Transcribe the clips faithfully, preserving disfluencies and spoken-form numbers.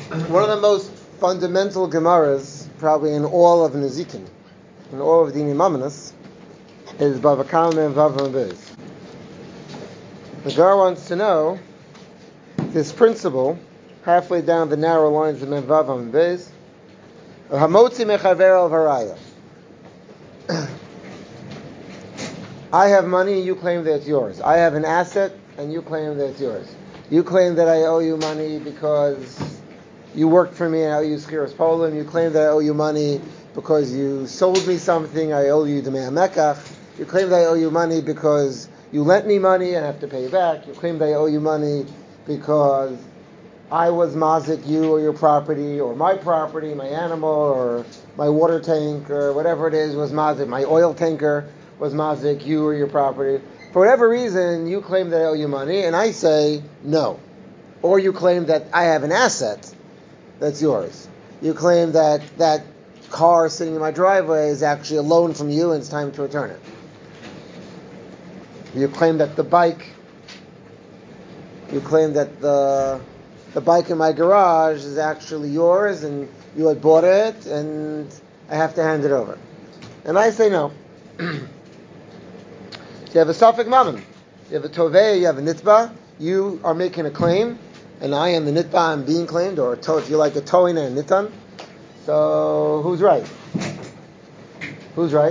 One of the most fundamental Gemaras, probably in all of Nezikin, in all of Dini Mamonos, is Bava Kama and Vav Bez. The Gemara wants to know this principle, halfway down the narrow lines of Vav and Bez, of Hamotzi Mechaver al Varaya. I have money, you claim that it's yours. I have an asset, and you claim that it's yours. You claim that I owe you money because you worked for me and I owe you Schiras Poland. You claim that I owe you money because you sold me something, I owe you Demei HaMekach. You claim that I owe you money because you lent me money and I have to pay you back. You claim that I owe you money because I was mazik you or your property or my property, my animal or my water tank or whatever it is was mazik. My oil tanker was mazik you or your property. For whatever reason, you claim that I owe you money and I say no. Or you claim that I have an asset that's yours. You claim that that car sitting in my driveway is actually a loan from you and it's time to return it. You claim that the bike, you claim that the the bike in my garage is actually yours and you had bought it and I have to hand it over. And I say no. So you have a Safek Mammon. You have a Tovei, you have a Nitba. You are making a claim. And I am the nitba, I'm being claimed, or to, if you like a toin and a nitan. So who's right? Who's right?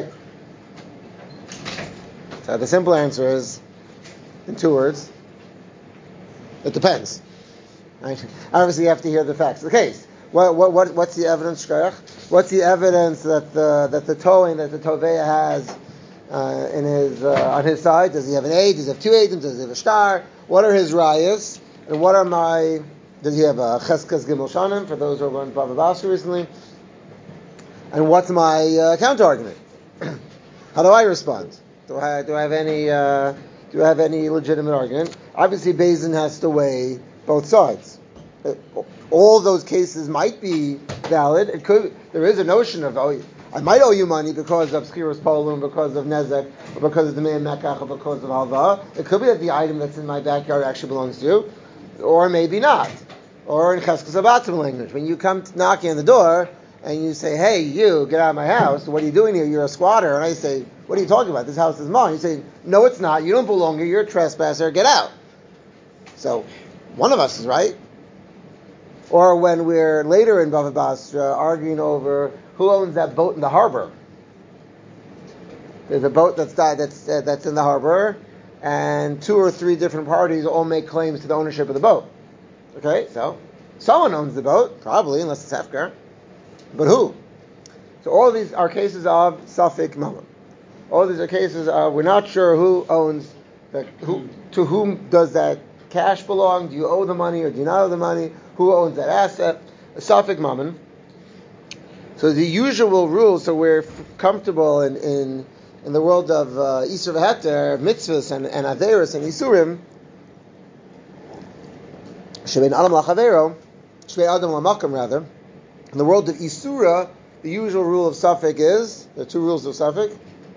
So the simple answer is, in two words, it depends. Right? Obviously, you have to hear the facts of the case. What, what, what, what's the evidence, Shkoyach? What's the evidence that the that the toin, that the toveya has uh, in his uh, on his side? Does he have an aid? Does he have two agents? Does he have a star? What are his rayas? And what are my... Does he have a Cheskas Gimel Shanim, for those who have learned Bava Basra recently? And what's my uh, counter-argument? How do I respond? Do I, do I have any uh, do I have any legitimate argument? Obviously, Beis Din has to weigh both sides. All those cases might be valid. It could. There is a notion of, oh, I might owe you money because of Schiras Poland, because of Nezek, or because of the Demei HaMekach, or because of Halva. It could be that the item that's in my backyard actually belongs to you. Or maybe not. Or in Cheskas Abatim language, when you come knocking on the door and you say, hey, you, get out of my house, what are you doing here? You're a squatter. And I say, what are you talking about? This house is mine. You say, no, it's not. You don't belong here. You're a trespasser. Get out. So, one of us is right. Or when we're later in Bava Basra arguing over who owns that boat in the harbor. There's a boat that's that's uh, that's in the harbor, and two or three different parties all make claims to the ownership of the boat. Okay, so someone owns the boat, probably, unless it's Hefker. But who? So all of these are cases of Safek Mammon. All of these are cases of we're not sure who owns, the, who to whom does that cash belong? Do you owe the money or do you not owe the money? Who owns that asset? A Safek Mammon. So the usual rules, so we're f- comfortable in, in in the world of uh, Isur v'Heter, mitzvahs and, and Averos and Isurim, Shebein Adam Lachavero, Shebein Adam Lamakam rather, in the world of Isura, the usual rule of Safek is, there are two rules of Safek.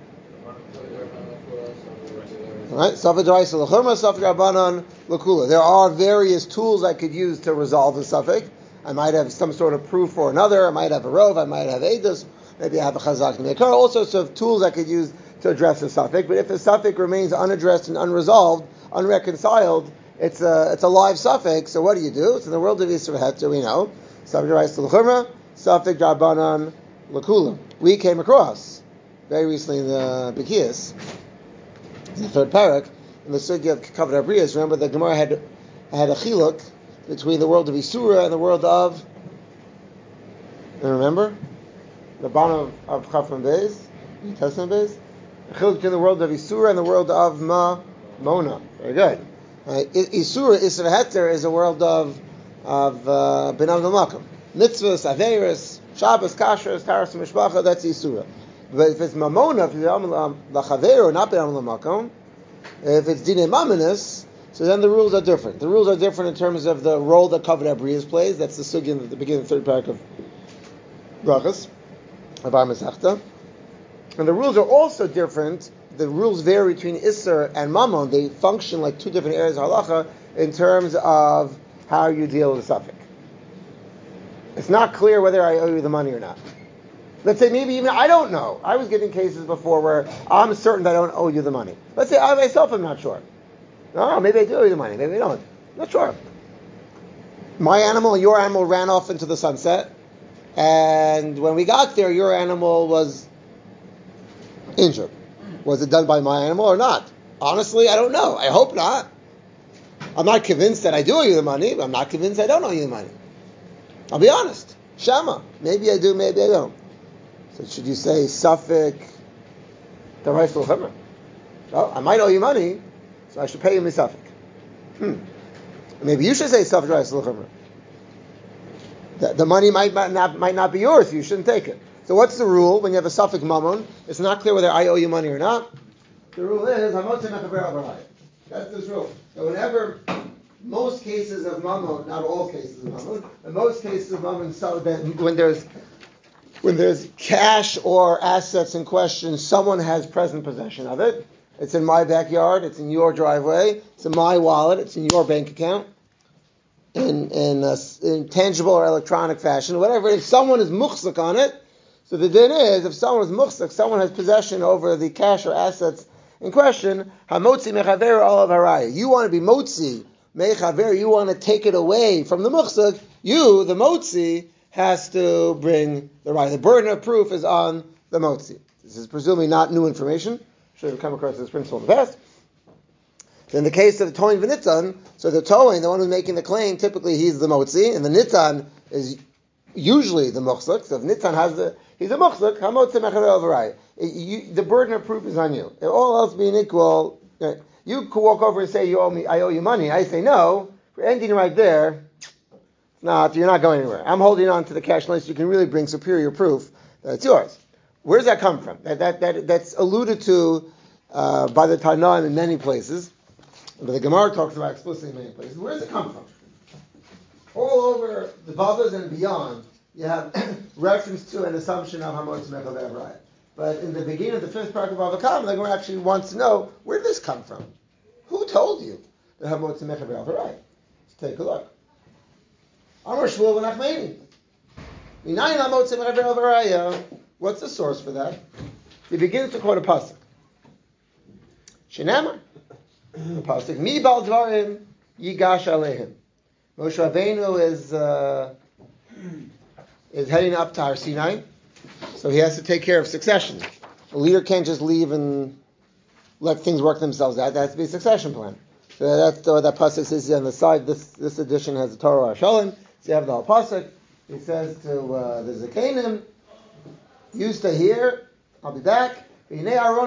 Right? Safek D'Oraisa L'Chumra, Safek Rabbanan L'Kula. There are various tools I could use to resolve the Safek. I might have some sort of proof for another, I might have a rov, I might have edus, maybe I have a chazak me'akar, all sorts of tools I could use to address the Safek. But if the Safek remains unaddressed and unresolved, unreconciled, it's a it's a live Safek. So what do you do? So in the world of Isur v'Heter, we know Safek D'Oraisa L'Chumra, Safek Rabbanan L'Kula. We came across very recently in the Bikiyas, in the third parak, in the sugya of Kavod Abriyas. Remember the Gemara had had a chiluk between the world of Isura and the world of, you remember? The bottom of Chafan Beis, Testament Beis? The chiluk between the world of Isura and the world of Ma Mona. Very good. Right. Isura, Isra Heter, is a world of of uh, Ben Adam Makom. Mitzvahs, Averis, Shabbos, Kashrus, Taras, Mishpacha, that's Isura. But if it's Mamona, if it's Lachaver or not Ben Adam Makom, if it's Dinei Mamonos, so then the rules are different. The rules are different in terms of the role that Kavod Abriyas plays. That's the sugya at the beginning of the third parak of Brachas, of Ar Masechta. And the rules are also different. The rules vary between Isser and Mammon. They function like two different areas of halacha in terms of how you deal with the Safek. It's not clear whether I owe you the money or not. Let's say maybe even I don't know. I was getting cases before where I'm certain that I don't owe you the money. Let's say I myself am not sure. No, maybe I do owe you the money. Maybe I don't. I'm not sure. My animal and your animal ran off into the sunset, and when we got there, your animal was injured. Was it done by my animal or not? Honestly, I don't know. I hope not. I'm not convinced that I do owe you the money, but I'm not convinced I don't owe you the money. I'll be honest. Shama. Maybe I do, maybe I don't. So should you say Safek D'Oraisa L'Chumra? Well, I might owe you money, so I should pay you Misafek. Hmm. Maybe you should say Safek D'Oraisa L'Chumra. The, the money might, might not might not be yours, so you shouldn't take it. So what's the rule when you have a Safek Mammon? It's not clear whether I owe you money or not. The rule is Hamotzi Mechaber Al Barayah. That's this rule. So whenever most cases of Mammon, not all cases of Mammon, but most cases of Mammon, so that when there's when there's cash or assets in question, someone has present possession of it. It's in my backyard, it's in your driveway, it's in my wallet, it's in your bank account, in in, a, in tangible or electronic fashion, whatever. If someone is muchzak on it, so the din is, if someone is muchzak, someone has possession over the cash or assets in question, hamotzi mechaver olav haraya. You want to be motzi mechaver, you want to take it away from the muchzak, you, the motzi, has to bring the raya. The burden of proof is on the motzi. This is presumably not new information. I'm sure you've come across this principle in the past. So in the case of the towing v'nitzan, so the towing, the one who's making the claim, typically he's the motzi, and the nitzan is usually the muchzak. So if nitzan has the, he's a muchzak, hamotzi mechaver olav haraya. The burden of proof is on you. If all else being equal, you could walk over and say, "You owe me. I owe you money." I say, "No." We're ending right there. It's not. You're not going anywhere. I'm holding on to the cash unless you can really bring superior proof that it's yours. Where does that come from? That that, that that's alluded to uh, by the Tanaim in many places, but the Gemara talks about explicitly in many places. Where does it come from? All over the Bavas and beyond, you have reference to an assumption of Hamotzi Mechaver Haraya. But in the beginning of the fifth part of Avakam, the Gemara actually wants to know, where did this come from? Who told you that Hamotzi Mechaver Haraya? Let's take a look. Amar Shmuel ben Achmeini. Minayin Hamotzi Mechaver Haraya. What's the source for that? He begins to quote a pasuk. Shenamar. The pasuk, Mi bal dvarim yigash aleihim. Moshe Rabbeinu is uh, is heading up to Har Sinai. So he has to take care of succession. A leader can't just leave and let things work themselves out. That has to be a succession plan. So that's what that pasuk says on the side. This this edition has the Torah Hashalim. So you have the whole pasuk. He says to uh, the Zakanim, "You stay here. I'll be back. I'm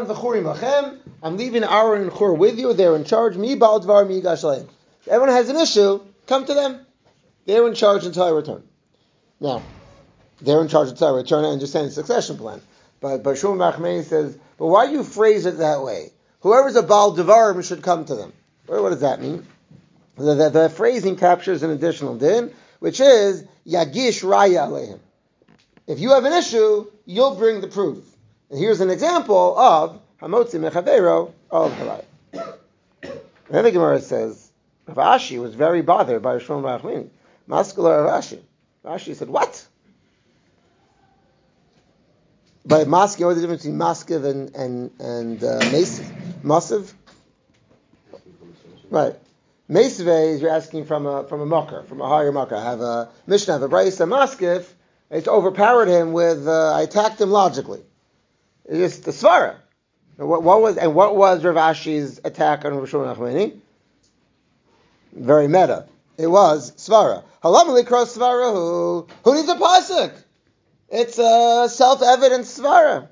leaving Aaron and Chur with you. They're in charge. Mi bal dvar mi yigash aleihim. If everyone has an issue, come to them. They're in charge until I return." Now, they're in charge until I return. I understand the succession plan. But but Shmuel ben Achmeini says, but why do you phrase it that way? Whoever's a Baal Devarim should come to them. What, what does that mean? The, the, the phrasing captures an additional din, which is Yagish Raya Aleihim. If you have an issue, you'll bring the proof. And here's an example of Hamotzi Mechavero of Haraya. Then the Gemara says, Rav Ashi was very bothered by Shmuel ben Achmeini. Maskula Rav Ashi. Rav Ashi said, what? By Maskiv, what's the difference between Maskiv and and and uh, Masiv? Masiv, right? Masiv is you're asking from a from a makar, from a higher makar. I have a Mishnah, I have a Brisa. Maskiv, it's overpowered him with. Uh, I attacked him logically. It's just the svara. What, what was and what was Rav Ashi's attack on Rav Shmuel ben Achmeini? Very meta. It was svara. Halamali cross svara. Who who needs a pasuk? It's a self-evident svara.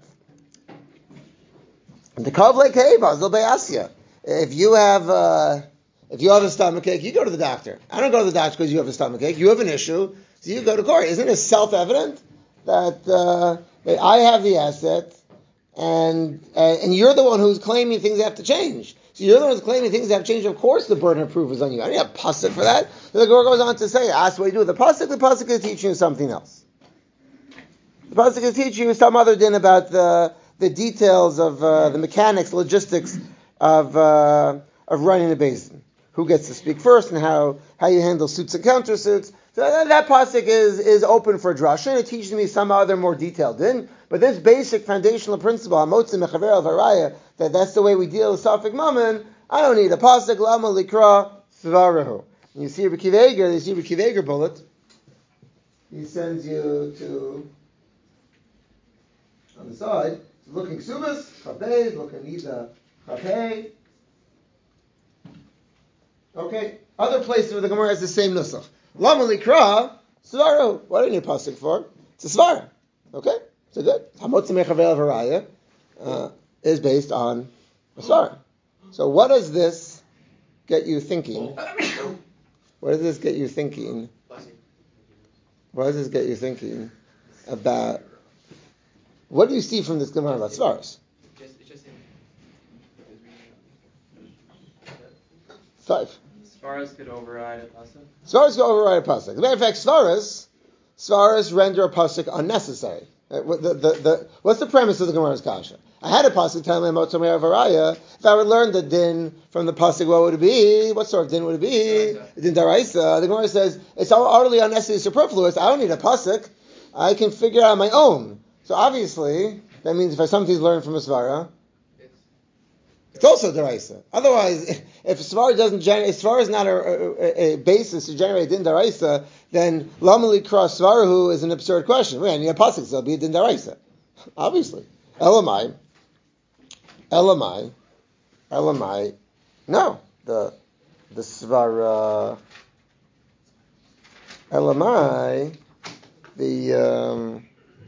The kavle keiva zil be'asya. If you have uh, if you have a stomachache, you go to the doctor. I don't go to the doctor because you have a stomachache. You have an issue, so you go to court. Isn't it self-evident that, uh, that I have the asset and uh, and you're the one who's claiming things have to change? So you're the one who's claiming things have changed. Of course, the burden of proof is on you. I don't have pasuk for that. The Gemara goes on to say, ask what you do with the pasuk. The pasuk is teaching you something else. The pasuk is teaching you some other din about the the details of uh, the mechanics, logistics of uh, of running a basin. Who gets to speak first and how, how you handle suits and countersuits. So that, that pasuk is, is open for drasha, and it teaches me some other more detailed din. But this basic foundational principle, Hamotzi Mechaver al Varaya, that that's the way we deal with Safek Mammon, I don't need a pasuk, Lama Likra Svarahu. You see Rabbi Akiva Eiger, you see Rabbi Akiva Eiger bullet, he sends you to, on the side, looking Subas, Chabez, looking Nida, Chabez. Okay, other places where the Gemara has the same nusach. Lama Likra Svarahu. What do you need a pasuk for? It's a svara. Okay, so good. Hamotzi Mechaver al Varaya uh, is based on a svara. So what does this get you thinking? What does this get you thinking? What does this get you thinking about? What do you see from this Gemara about svaras? Five. Svaras could override a pasuk. Svaras could override a pasuk. As a matter of fact, svaras, svaras render a pasuk unnecessary. The, the, the, the, what's the premise of the Gemara's kasha? I had a pasuk telling me about Tomei Varaya. If I would learn the din from the pasuk, what would it be? What sort of din would it be? Daraisa. Din daraisa. The Gemara says it's utterly unnecessary, superfluous. I don't need a pasuk. I can figure out on my own. So obviously, that means if I something's learned from a svara, it's also daraisa. Otherwise, if svara doesn't generate, if svara is not a, a, a basis to generate din daraisa, then lamali cross svarahu is an absurd question. Wait, I need a pasuk, so it'll be a din daraisa. Obviously, elamai. Elamai, Elamai, no, the the svara, Elamai, the um,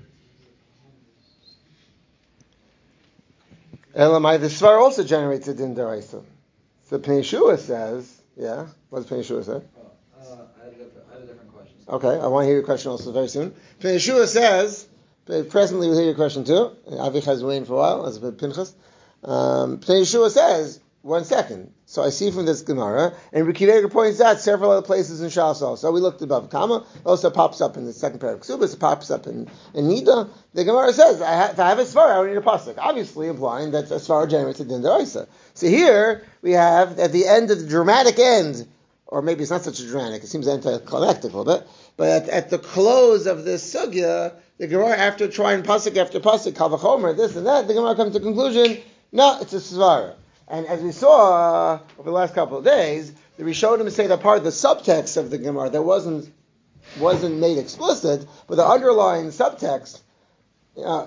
Elamai, the svara also generates a din daraisa. So Pnei Yeshua says, yeah, what does Pnei Yeshua say? Uh, I, had different, I had a different question. Okay, I want to hear your question also very soon. Pnei Yeshua says, presently we'll hear your question too. Avichai is waiting for a while, as Pinchas. Um, Pnei Yeshua says, one second. So I see from this Gemara, and Rabbi Akiva Eiger points out several other places in Shas also. We looked above Kama, also pops up in the second pair of Ksubas, it pops up in, in Nida. The Gemara says, I ha- if I have a Svara, I don't need a Pasuk. Obviously implying that a Svara generates a Din D'Oraisa. So here, we have, at the end of the dramatic end, or maybe it's not such a dramatic, it seems anticlimactic a little bit, but at, at the close of this Sugya, the Gemara, after trying Pasuk after Pasuk, Kal V'chomer, this and that, the Gemara comes to the conclusion, no, it's a svara. And as we saw uh, over the last couple of days, the Rishonim say that part of the subtext of the Gemara that wasn't wasn't made explicit, but the underlying subtext uh,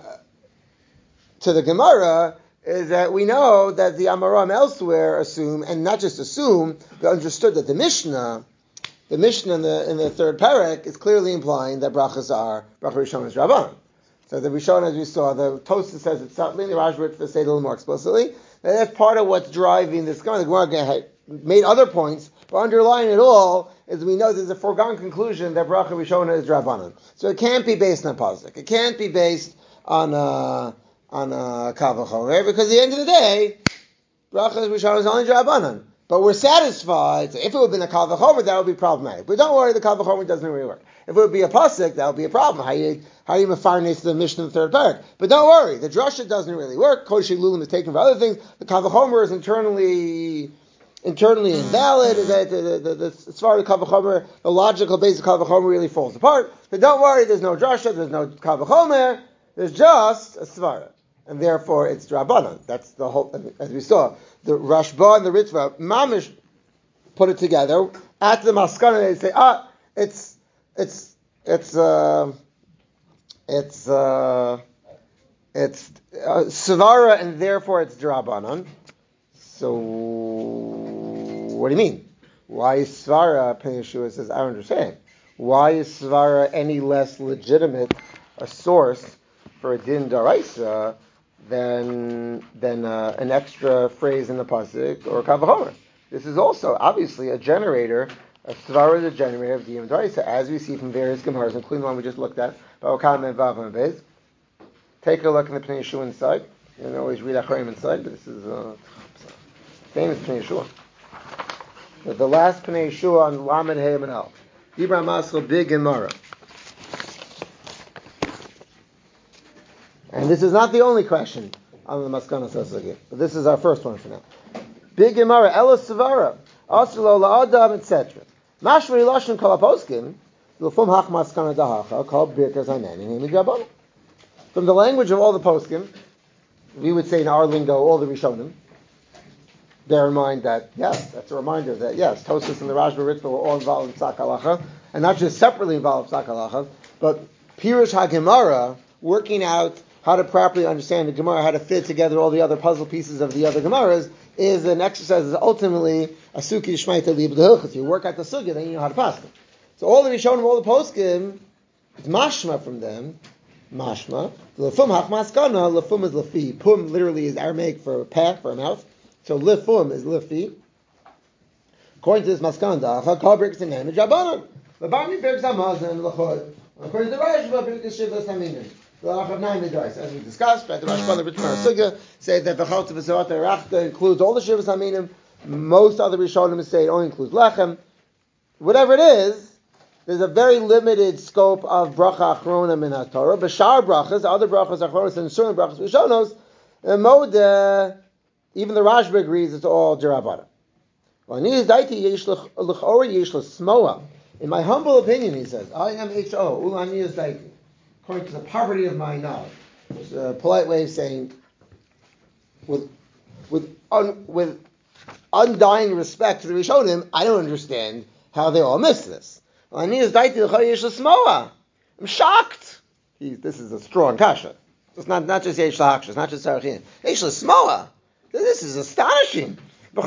to the Gemara is that we know that the Amoraim elsewhere assume, and not just assume, but understood that the Mishnah, the Mishnah in the in the third parak is clearly implying that brachas are bracha Rishon is Rabban. So the Rishon, as we saw, the Tosafos says it's subtly, the Rashba to say it a little more explicitly. And that's part of what's driving this Gemara. The Gemara made other points, but underlying it all is we know there's a foregone conclusion that Bracha Rishona is Rabbanan. So it can't be based on Pasuk. It can't be based on uh, on uh, Kal V'chomer, because at the end of the day, Bracha Rishona is only Rabbanan. But we're satisfied. So if it would have been a Kal V'chomer, that would be problematic. But don't worry, the Kal V'chomer doesn't really work. If it would be a pasuk, that would be a problem. How you how you mefarnes the Mishnah in the third parak? But don't worry, the drasha doesn't really work. Kodesh Lulim is taken for other things. The Kal V'chomer is internally internally invalid. The the the, the, as far as Kal V'chomer, the logical base of Kal V'chomer really falls apart. But don't worry, there's no drasha, there's no Kal V'chomer. There's just a svara, and therefore it's drabanan. That's the whole. As we saw, the Rashba and the Ritva Mamish put it together. At the Maskana, they say, ah, it's. It's it's uh, it's uh, it's uh, Savara, and therefore it's Drabanan. So what do you mean? Why is Svara? Pnei Yeshua says, I don't understand. Why is Svara any less legitimate a source for a din daraisa than than uh, an extra phrase in the pasuk or Kal V'chomer? This is also obviously a generator. A svara is a generator of diyam daraisa, as we see from various gemaras, including the one we just looked at, Ba'okam and Vav and Bez. Take a look in the Pnei Yeshua inside. You don't always read Acharim inside, but this is uh, famous Pnei Yeshua. But the last Pnei Yeshua on Lamed Hey and Al. Dibra Masel Big Gemara. And this is not the only question on the Maskana Sasagir, but this is our first one for now. Big Gemara, Ela Svara, Aslo La'adam, et cetera. Mashri Lashon Kol HaPoskim, L'fum hach maskana dahacha called birkas hanenim midrabanan. From the language of all the poskim, we would say in our lingo, all the Rishonim. Bear in mind that, yes, that's a reminder that, yes, Tosfos and the Rashba Ritva were all involved in Psak Halacha, and not just separately involved in Psak Halacha, but Pirush HaGemara, working out how to properly understand the Gemara, how to fit together all the other puzzle pieces of the other Gemaras, is an exercise that's ultimately a Suki Shmaita Lib D'Hilchus. You work out the Sugya, then you know how to pass them. So all the Rishonim, all the poskim, it's mashma from them, mashma. Lefum hach maskana, lefum is lefi. Pum literally is Aramaic for a path, for a mouth. So lefum is lefi. According to this maskana, chakal bricks and name jabanan. Lebami bricks amazon lechod. According to the Rashba, bricks shivas haminim. As we discussed, right, the Rashba, the Ritva Sugya say that the Chalta V'Zorata Rachta includes all the shivas haminim. Most other Rishonim say it only includes lechem. Whatever it is, there's a very limited scope of bracha achronim in HaTorah. B'shar brachas, other brachas achronis, and certain brachas rishonos, and modeh, even the Rashba agrees it's all derabana. In my humble opinion, he says, I am H O, ulani is daiti, according to the poverty of my knowledge. It's a polite way of saying, with with un, with undying respect to the Rishonim, I don't understand how they all miss this. I'm shocked. He, this is a strong kasha. It's not, not just Yesh Lahaksh, it's not just Sarachin. Yesh L'Smoa. This is astonishing. The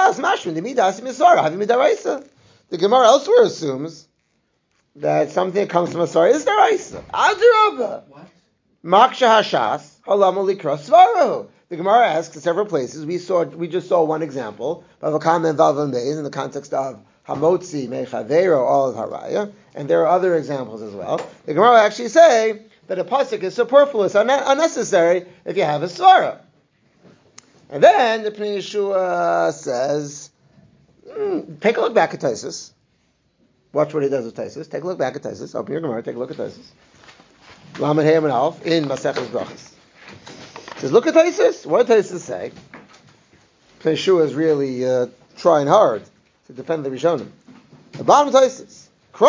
Gemara elsewhere assumes that something that comes from a Sarah is Daraisa. Adirabba. What? Maksha Hashas, Halam Likra Svarahu. The Gemara asks in several places. We saw, we just saw one example of a comment in the context of Hamotzi Mechavero, all of Haraya, and there are other examples as well. The Gemara actually say that a pasuk is superfluous, un- unnecessary, if you have a svara. And then the Pnei Yeshua says, mm, take a look back at Taisus. Watch what he does with Taisus. Take a look back at Taisus. Open your Gemara, take a look at Taisus. Lamed Hey and Alf in Maseches Brachos. He says, look at Taisus. What did Taisus say? Pnei Yeshua is really uh, trying hard to defend the Rishonim. The bottom Taisus.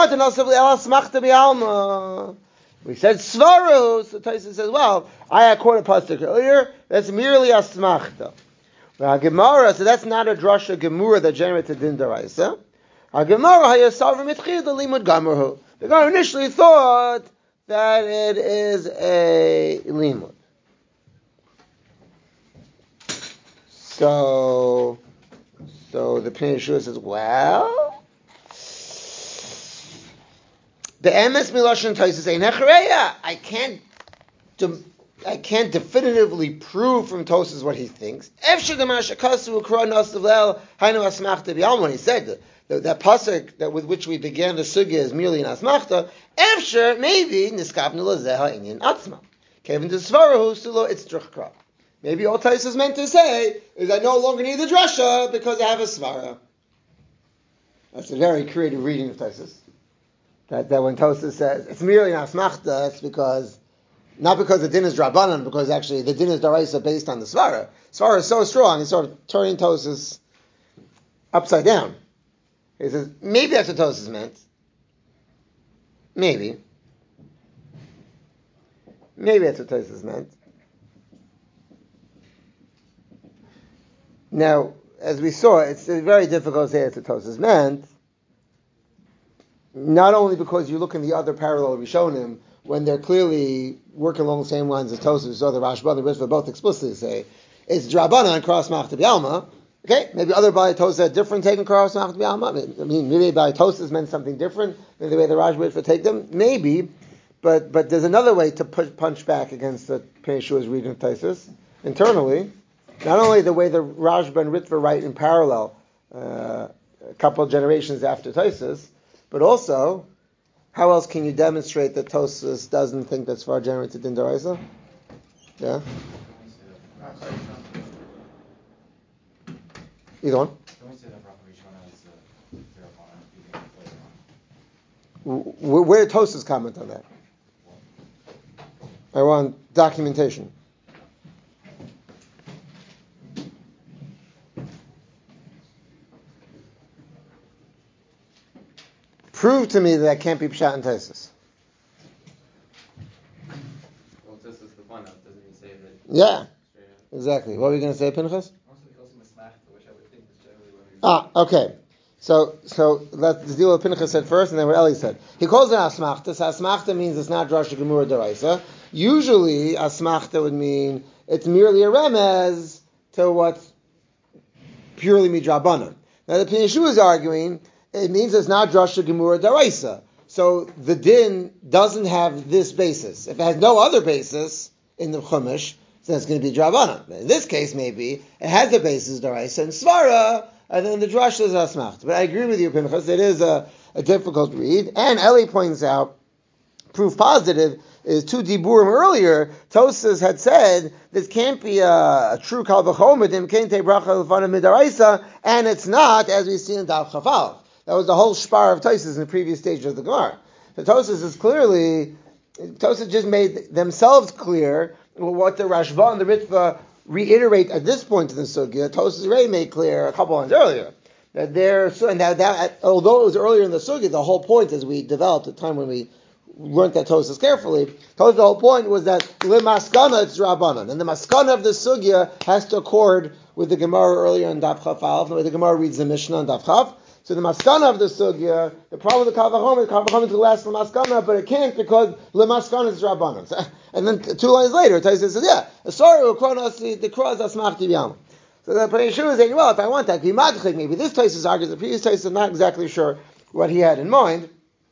We said Svaru, so Taisus says, well, I had quoted a pasuk earlier, that's merely a smachta. A Gemara, so that's not a drasha Gemara that generated din daraisa. A Gemara hayasavim itchid limud gamerhu. The guy initially thought that it is a limud. So, so the Pnei Yeshua says, well, the emes miloshen Taisus ein hechareya. I can't, de- I can't definitively prove from Tosas what he thinks. Efshar demashakasu ukra nasavlel hainu asmachta b'alma. He said that, that, that pasuk that with which we began the sugya is merely an asmachta. Efshar maybe niskapnu lazeha inyan atzma. Kevin to svarahu sulo itztrich kra. Maybe all Taisus meant to say is I no longer need the drasha because I have a svara. That's a very creative reading of Taisus. That, that when Tosas says it's merely an asmachta, it's because not because the din is drabanan, because actually the din is daraisa based on the svara. Svara is so strong, he's sort of turning Tosas upside down. He says maybe that's what Tosas meant. Maybe. Maybe that's what Tosas meant. Now, as we saw, it's very difficult to say that's what Tosas meant. Not only because you look in the other parallel Rishonim, when they're clearly working along the same lines as Tosas, we saw the Rashba and the Ritva both explicitly say, it's Drabana and Cross Machta B'Alma. Okay, maybe other Bali Tosas had different take on Cross Machta B'Alma. I mean, maybe Bali Tosas meant something different than the way the Rashba Ritva take them. Maybe, but but there's another way to push, punch back against the Pnei Yeshua's reading of Tosas internally. Not only the way the Rashba and Ritva write in parallel uh, a couple of generations after Tosas, but also, how else can you demonstrate that Tosas doesn't think that's far generated din daraisa? Yeah? Either one. Where did Tosas comment on that? I want documentation. Prove to me that that can't be Pshat and Taisus. Well, this is the one up, doesn't he say that? Yeah, exactly. What were you going to say, Pinchas? Ah, okay. So, so let's deal with what Pinchas said first, and then what Eli said. He calls it asmachta. So asmachta means it's not drasha gemura deraisa. Usually, asmachta would mean it's merely a remez to what's purely midrabanan. Now, the Pnei Yeshua is arguing it means it's not drasha gemura deraisa. So the din doesn't have this basis. If it has no other basis in the chumash, then it's going to be drabanan. In this case, maybe it has the basis deraisa and svara. And then the drush is asmacht. But I agree with you, Pinchas, it is a, a difficult read. And Eli points out, proof positive is two diburim earlier, Tosas had said, this can't be a, a true kal v'chomer, dim kente bracha l'fana midaraisa, and it's not, as we've seen in Daf Chafal. That was the whole shpar of Tosas in the previous stage of the Gemara. So Tosas is clearly, Tosas just made themselves clear what the Rashba and the Ritva reiterate at this point in the sugya. Tosas already made clear a couple lines earlier that there, and that, that although it was earlier in the sugya, the whole point, as we developed at the time when we learned that Tosas carefully, Tosas, the whole point was that limaskana it's rabbanon, and the maskana of the sugya has to accord with the Gemara earlier in Daf Chaf Aleph, the way the Gemara reads the Mishnah in Daf Chaf. So the maskana of the sugya, the problem with the kavachom is kavachom is the last lemaskana, but it can't because lemaskana is rabbanon. And then two lines later, Tosas says, "Yeah, sorry, ukronos the cross asmachti b'yam." So the Pnei Yeshua is saying, "Well, if I want that, maybe this Tosas argues the previous Tosas is not exactly sure what he had in mind."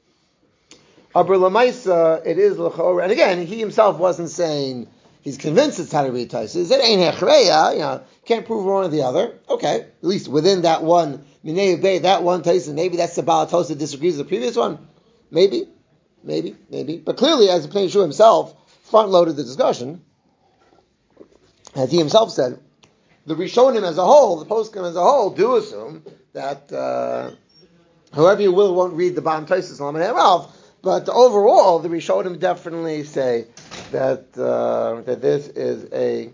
Aber lemaisa, it is l'chor, and again, he himself wasn't saying he's convinced it's how to read Tosas. It ain't hechreya, you know, can't prove one or the other. Okay, at least within that one. Minei Bay, that one Tosas, maybe that's the Baal Tosas that disagrees with the previous one. Maybe, maybe, maybe. But clearly, as the Pnei Yeshua himself front-loaded the discussion, as he himself said, the Rishonim as a whole, the Poskim as a whole, do assume that uh, whoever you will won't read the Baal Tosas Lamed Ralph, but overall, the Rishonim definitely say that uh, that this is a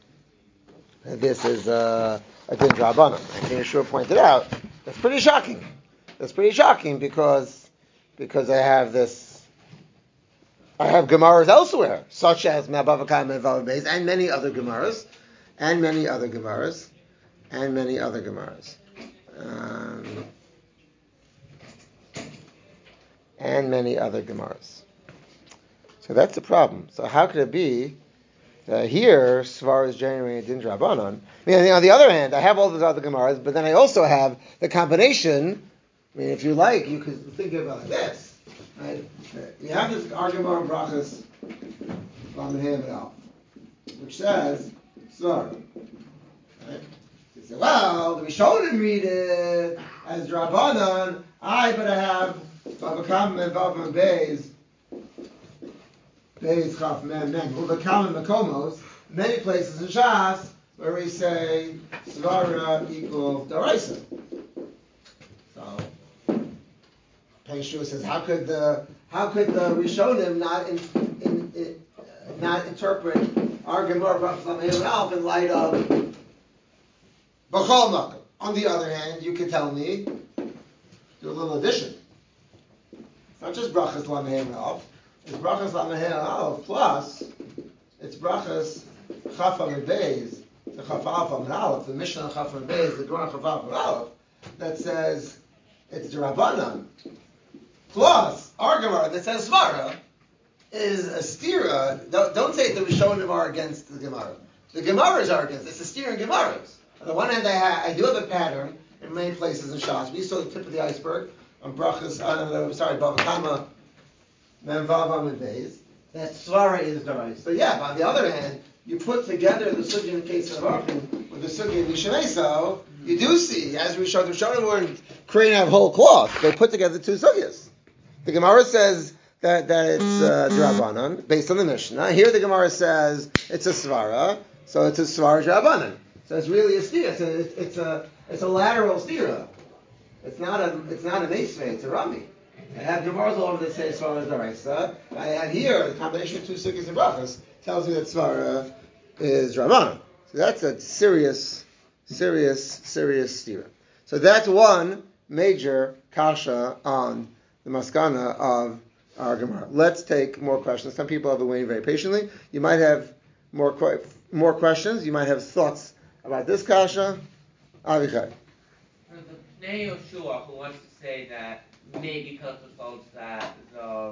that this is a a din drabanan. And Yeshua pointed out that's pretty shocking. That's pretty shocking because because I have this, I have Gemaras elsewhere, such as Mabavakam and Vav Beis, and many other Gemaras, and many other Gemaras, and many other Gemaras, um, and many other Gemaras. So that's the problem. So how could it be Uh, here, Svar is generating a din drabanan. I mean, on the other hand, I have all those other Gemaras, but then I also have the combination. I mean, if you like, you could think about it like this. Right? You have this Argamar Brachas Lamed, which says Svar. Right? You say, well, the Rishonim read it as drabanan. I, but I have Babakam and Vavam Beis. Beis Chaf Mem Mem. Ubakam and Makomos. Many places in Shas where we say Svara equal Daraisa. So Pnei Yeshua says, how could the how could the Rishonim not in, in, in, uh, not interpret our Gemara Brachas Lamed Alf in light of B'chol Makom? On the other hand, you could tell me, do a little addition. It's not just Brachas Lamed Alf. It's Brachas Lamed Alf plus it's Brachas Chaf Amid Beis, the Chaf Alf Amid Aleph, the Mishnah Chaf Amid Beis, the Gemara Chaf Alf Amid Aleph, that says it's D'Rabbanan. Plus our Gemara that says Svara is a stira. Don't, don't say the Rishonim are against the Gemara. The Gemaras are against. It's a stira in Gemaras. On the one hand, I, ha- I do have a pattern in many places in Shas. We saw the tip of the iceberg on Brachas. Uh, sorry, Bava Kama. That Svara is Darais. So yeah, but on the other hand, you put together the Sugya in the case of Arkin with the Sugya in Mishameso, you do see, as we showed, the Rishonim weren't creating out of whole cloth. They put together two Sugyas. The Gemara says that, that it's uh, D'Rabbanan, based on the Mishnah. Here the Gemara says it's a Svara, so it's a Svara D'Rabbanan. So it's really a stira. It's a, it's, it's a, it's a lateral stira. It's not a, it's not a Meisvei, it's a Rami. I have Gemaras all over that say Svara is Daraisa. I have here, the combination of two Sukkos and Brachas tells me that Svara is Rabbanan. So that's a serious, serious, serious stira. So that's one major kasha on the maskana of our Gemara. Let's take more questions. Some people have been waiting very patiently. You might have more more questions. You might have thoughts about this kasha. Avichai. For the Pnei Yoshua, who wants to say that maybe Tosfos holds that the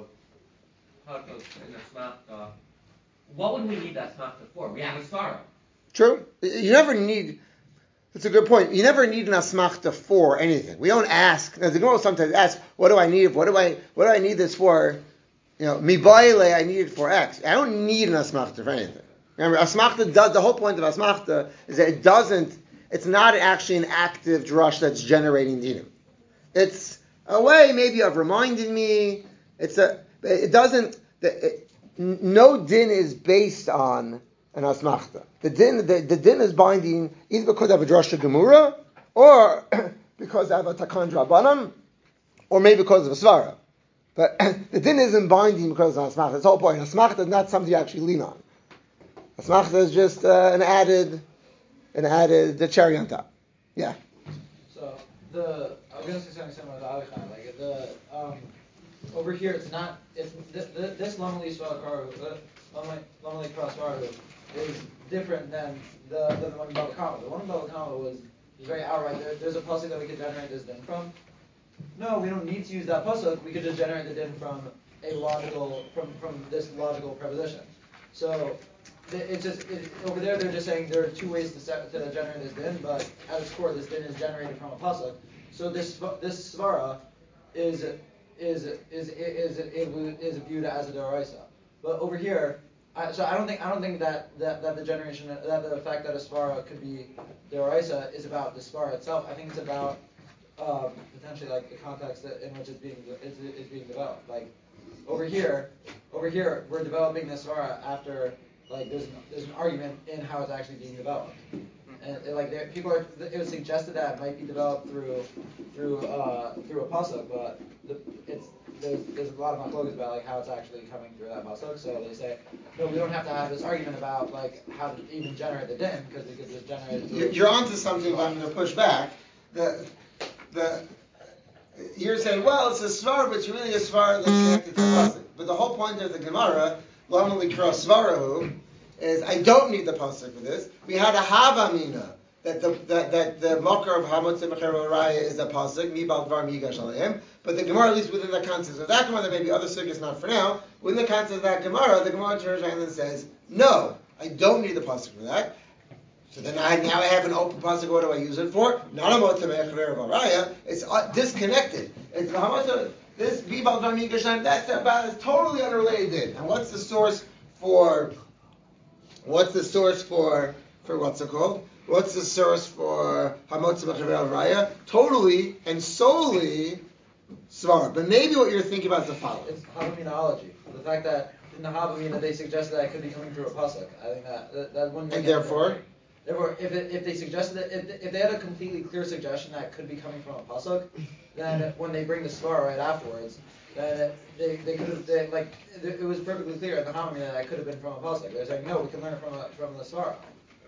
Tosfos in the Smachta, what would we need that Smachta for? We have a Svara. True. You never need. That's a good point. You never need an asmachta for anything. We don't ask. Now, the Gemara sometimes asks, "What do I need? What do I? What do I need this for?" You know, mibayle, I need it for X. I don't need an asmachta for anything. Remember, asmachta does. The whole point of asmachta is that it doesn't. It's not actually an active drush that's generating dinim. It's a way maybe of reminding me. It's a. It doesn't. It, no din is based on an asmachta. The din, the, the din is binding either because I have a drasha gemura, or because I have a takan drabanan, or maybe because of a svara. But the din isn't binding because of an asmachta. That's the whole point. Asmachta is not something you actually lean on. Asmachta is just uh, an added, an added the cherry on top. Yeah. So the I was going to say something similar to Avichai. Like the um, over here, it's not. It's th- th- this Lamali Svara Lamali Cross Varu is different than the, than the one in Bava Kama. The one in Bava Kama was, was very outright. There, there's a pasuk that we could generate this din from. No, we don't need to use that pasuk. We could just generate the din from a logical, from, from this logical preposition. So it's just it, over there. They're just saying there are two ways to, set, to generate this din, but at its core, this din is generated from a pasuk. So this this svara is is is is is, is, is viewed as a deraisa. But over here. I, so I don't think I don't think that, that, that the generation that the fact that a svara could be deraisa is about the svara itself. I think it's about um, potentially like the context that, in which it's being it's, it's being developed. Like over here, over here we're developing the svara after like there's an, there's an argument in how it's actually being developed, and it, like there, people are it was suggested that it might be developed through through uh, through a pasuk, but the, it's There's, there's a lot of machlokas about like how it's actually coming through that pasuk. So they say, no, we don't have to have this argument about like how to even generate the din because we could just generate it. You're, you're onto something, but I'm going to push back. The the you're saying, well, it's a svar, but it's really a svar that's connected to the pasuk. But the whole point of the Gemara, Lama Likra Svarahu, is I don't need the pasuk for this. We had a havamina. That the that, that the makar of Hamotzi Mechero Raya is a pasuk, Mi Bal Dvar Mi Yigash Aleim. But the Gemara, at least within the context of that Gemara, there may be other sugyas, not for now. Within the context of that Gemara, the Gemara turns around and says, no, I don't need the pasuk for that. So then I now I have an open pasuk. What do I use it for? Not a Hamotzi Mechero Raya. It's uh, disconnected. It's the Hamotzi. This Mi Bal Dvar Mi Yigash Aleim. That's about is totally unrelated. And what's the source for? What's the source for for what's it called? What's the source for Hamotzi Mechaver Raya? Totally and solely Svara. But maybe what you're thinking about is the following. It's Havaminology. The fact that in the Havamina they suggested that it could be coming through a pasuk. I think that that, that wouldn't make And therefore? Sense. Therefore, if it, if they suggested that, if, if they had a completely clear suggestion that it could be coming from a pasuk, then when they bring the Svara right afterwards, then they they could have they, like it was perfectly clear in the Havamina that it could have been from a pasuk. They're saying no, we can learn it from a, from the Svara.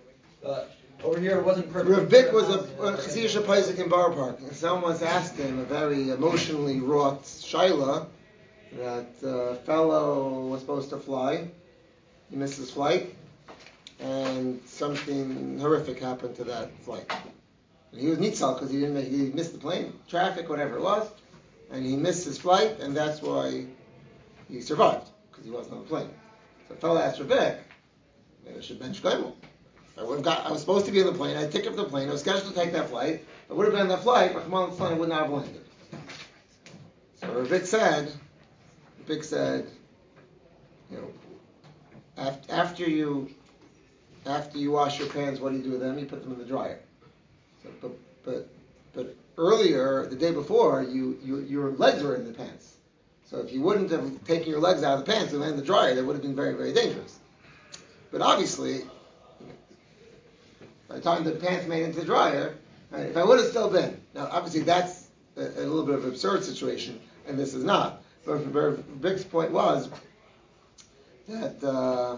But over here, it wasn't perfect. Rav Bick was a Chassidish Paisik in Bar Park, and someone once asked him a very emotionally wrought shaila that a fellow was supposed to fly. He missed his flight, and something horrific happened to that flight. And he was nitzal because he didn't make, he missed the plane, traffic, whatever it was, and he missed his flight, and that's why he survived because he wasn't on the plane. So the fellow asked Rav Bick, maybe I should bench Gleimel. I would have got. I was supposed to be on the plane. I had ticket for the plane. I was scheduled to take that flight. I would have been on that flight, but Kamala I would not have landed. So Ravik said, Ravik said, you know, after, after you, after you wash your pants, what do you do with them? You put them in the dryer. So, but but but earlier, the day before, you, you your legs were in the pants. So if you wouldn't have taken your legs out of the pants and landed in the dryer, that would have been very very dangerous. But obviously, by the time the pants made into the dryer, right, if I would have still been, now obviously that's a, a little bit of an absurd situation, and this is not. But Bick's point was that uh,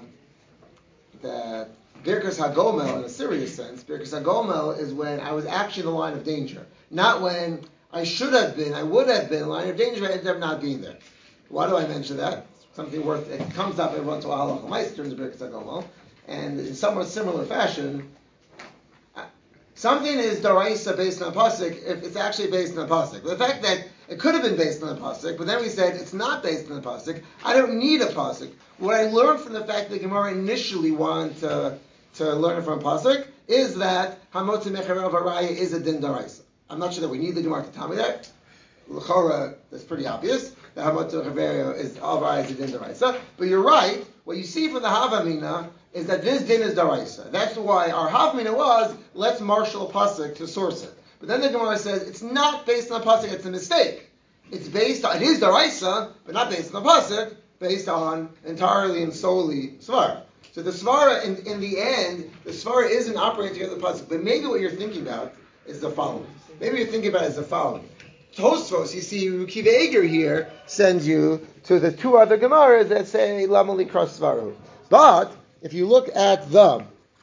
that Birkas HaGomel, in a serious sense, Birkas HaGomel is when I was actually in the line of danger, not when I should have been, I would have been in line of danger, I ended up not being there. Why do I mention that? Something worth, it comes up every once in a while, halacha ma'aseh, turns a Birkas HaGomel, and in somewhat similar fashion, something is daraisa based on a pasuk if it's actually based on a pasuk. The fact that it could have been based on a pasuk, but then we said it's not based on a pasuk, I don't need a pasuk. What I learned from the fact that Gemara initially wanted to, to learn it from a pasuk is that hamotzi mecherov haraya is a din daraisa. I'm not sure that we need the Gemara to tell me that. L'chora, that's pretty obvious. The hamotzi mecherov is haraya is a din daraisa. But you're right. What you see from the Havamina is that this din is daraisa. That's why our Havamina was, let's marshal a pasuk to source it. But then the Gemara says, it's not based on a pasuk, it's a mistake. It's based on, it is daraisa, but not based on a pasuk, based on entirely and solely svara. So the svara, in, in the end, the svara isn't operating together with the pasuk. But maybe what you're thinking about is the following. Maybe you're thinking about it as the following. Tosfos, you see, Rukiv Eger here sends you to the two other Gemaras that say Lamali Kras Svaru. But if you look at the,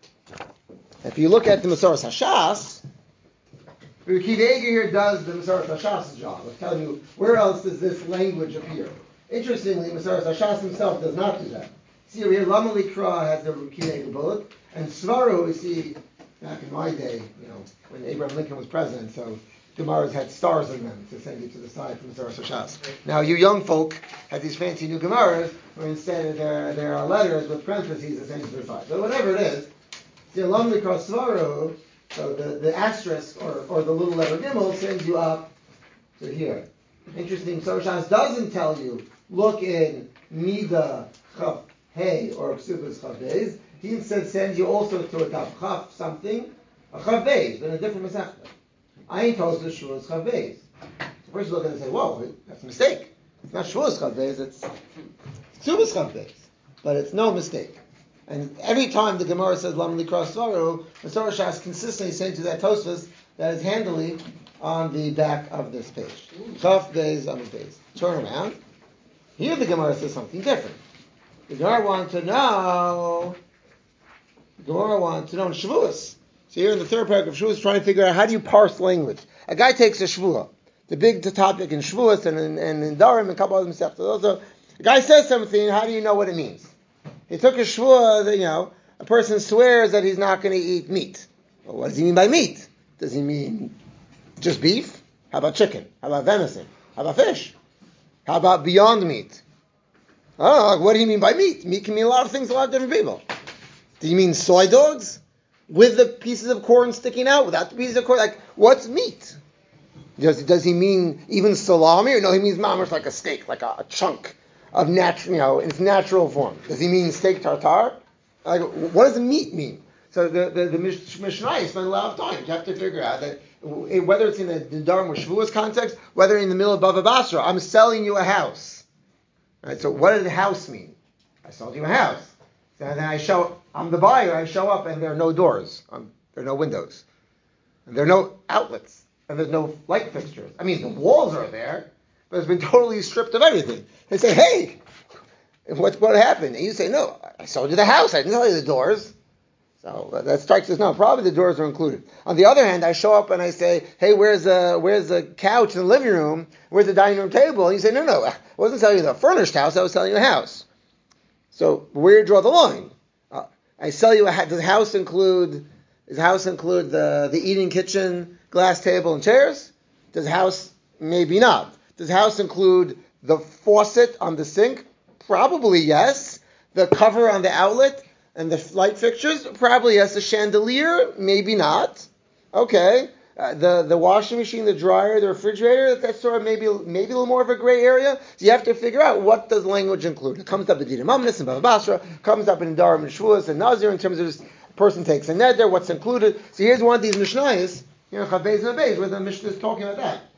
if you look at the Masoras Hashas, Rukiv Eger here does the Masoras Hashas' job of telling you where else does this language appear. Interestingly, Masoras Hashas himself does not do that. See over here, Lamali Kra has the Rukiv Eger bullet, and Svaru, we see back in my day, you know, when Abraham Lincoln was president, so Gemaras had stars in them to send you to the side from the Masoras Hashas. Now, you young folk have these fancy new Gemaras where instead there there are letters with parentheses that send you to the side. But whatever it is, the Lam Mikra Svaru, so the, the asterisk or, or the little letter Gimel sends you up to here. Interesting, Masoras Hashas doesn't tell you, look in Mida Chaf Hey or Ksubas Chaf Beis. He instead sends you also to a Tav Chaf something, a Chaf Beis, but in a different Masechta. I ain't told the Shavuos Chavez. So first you look at it and say, whoa, wait, that's a mistake. It's not Shavuos Chavez, it's Ksubas Chavez. But it's no mistake. And every time the Gemara says Lam Likra Svaru, the Masoras Hashas consistently sends you that Tosfos that is handily on the back of this page. Chav Beis Amud Beis. Turn around. Here the Gemara says something different. The Gemara wants to know, the Gemara wants to know in Shavuos. So here in the third paragraph of Shavuos, trying to figure out how do you parse language. A guy takes a Shavua, the big topic in Shavuos and in, and in Darim and a couple other Masechtas. Also, a guy says something, how do you know what it means? He took a Shavua that, you know, a person swears that he's not going to eat meat. Well, what does he mean by meat? Does he mean just beef? How about chicken? How about venison? How about fish? How about beyond meat? I don't know, like, what do you mean by meat? Meat can mean a lot of things to a lot of different people. Do you mean soy dogs? With the pieces of corn sticking out, without the pieces of corn, like, what's meat? Does, does he mean even salami, or no, he means mamash like a steak, like a, a chunk of natural, you know, in its natural form. Does he mean steak tartare? Like, what does meat mean? So the, the, the Mishnah spend a lot of time. You have to figure out that whether it's in the, the Dharma or Shavuos context, whether in the middle of Bava Basra, I'm selling you a house. Right, so what does the house mean? I sold you a house. So then I show, I'm the buyer, I show up and there are no doors, um, there are no windows, and there are no outlets, and there's no light fixtures. I mean, the walls are there, but it's been totally stripped of everything. They say, hey, what, what happened? And you say, no, I sold you the house, I didn't tell you the doors. So uh, that strikes us, no, probably the doors are included. On the other hand, I show up and I say, hey, where's the, where's the couch in the living room? Where's the dining room table? And you say, no, no, I wasn't telling you the furnished house, I was telling you a house. So where do you draw the line? Uh, I sell you a house. Does the house include? Does the house include the, the eating kitchen, glass table, and chairs? Does the house maybe not? Does the house include the faucet on the sink? Probably yes. The cover on the outlet and the light fixtures? Probably yes. The chandelier? Maybe not. Okay. Uh, the, the washing machine, the dryer, the refrigerator, that's sort of maybe maybe a little more of a gray area. So you have to figure out what does language include. It comes up in Dinim Amnis and Bava Basra, comes up in Darim and Shavuos and Nazir in terms of this person takes a neder, what's included. So here's one of these Mishnayos, you know, Chavez and Beis, where the Mishnah is talking about that.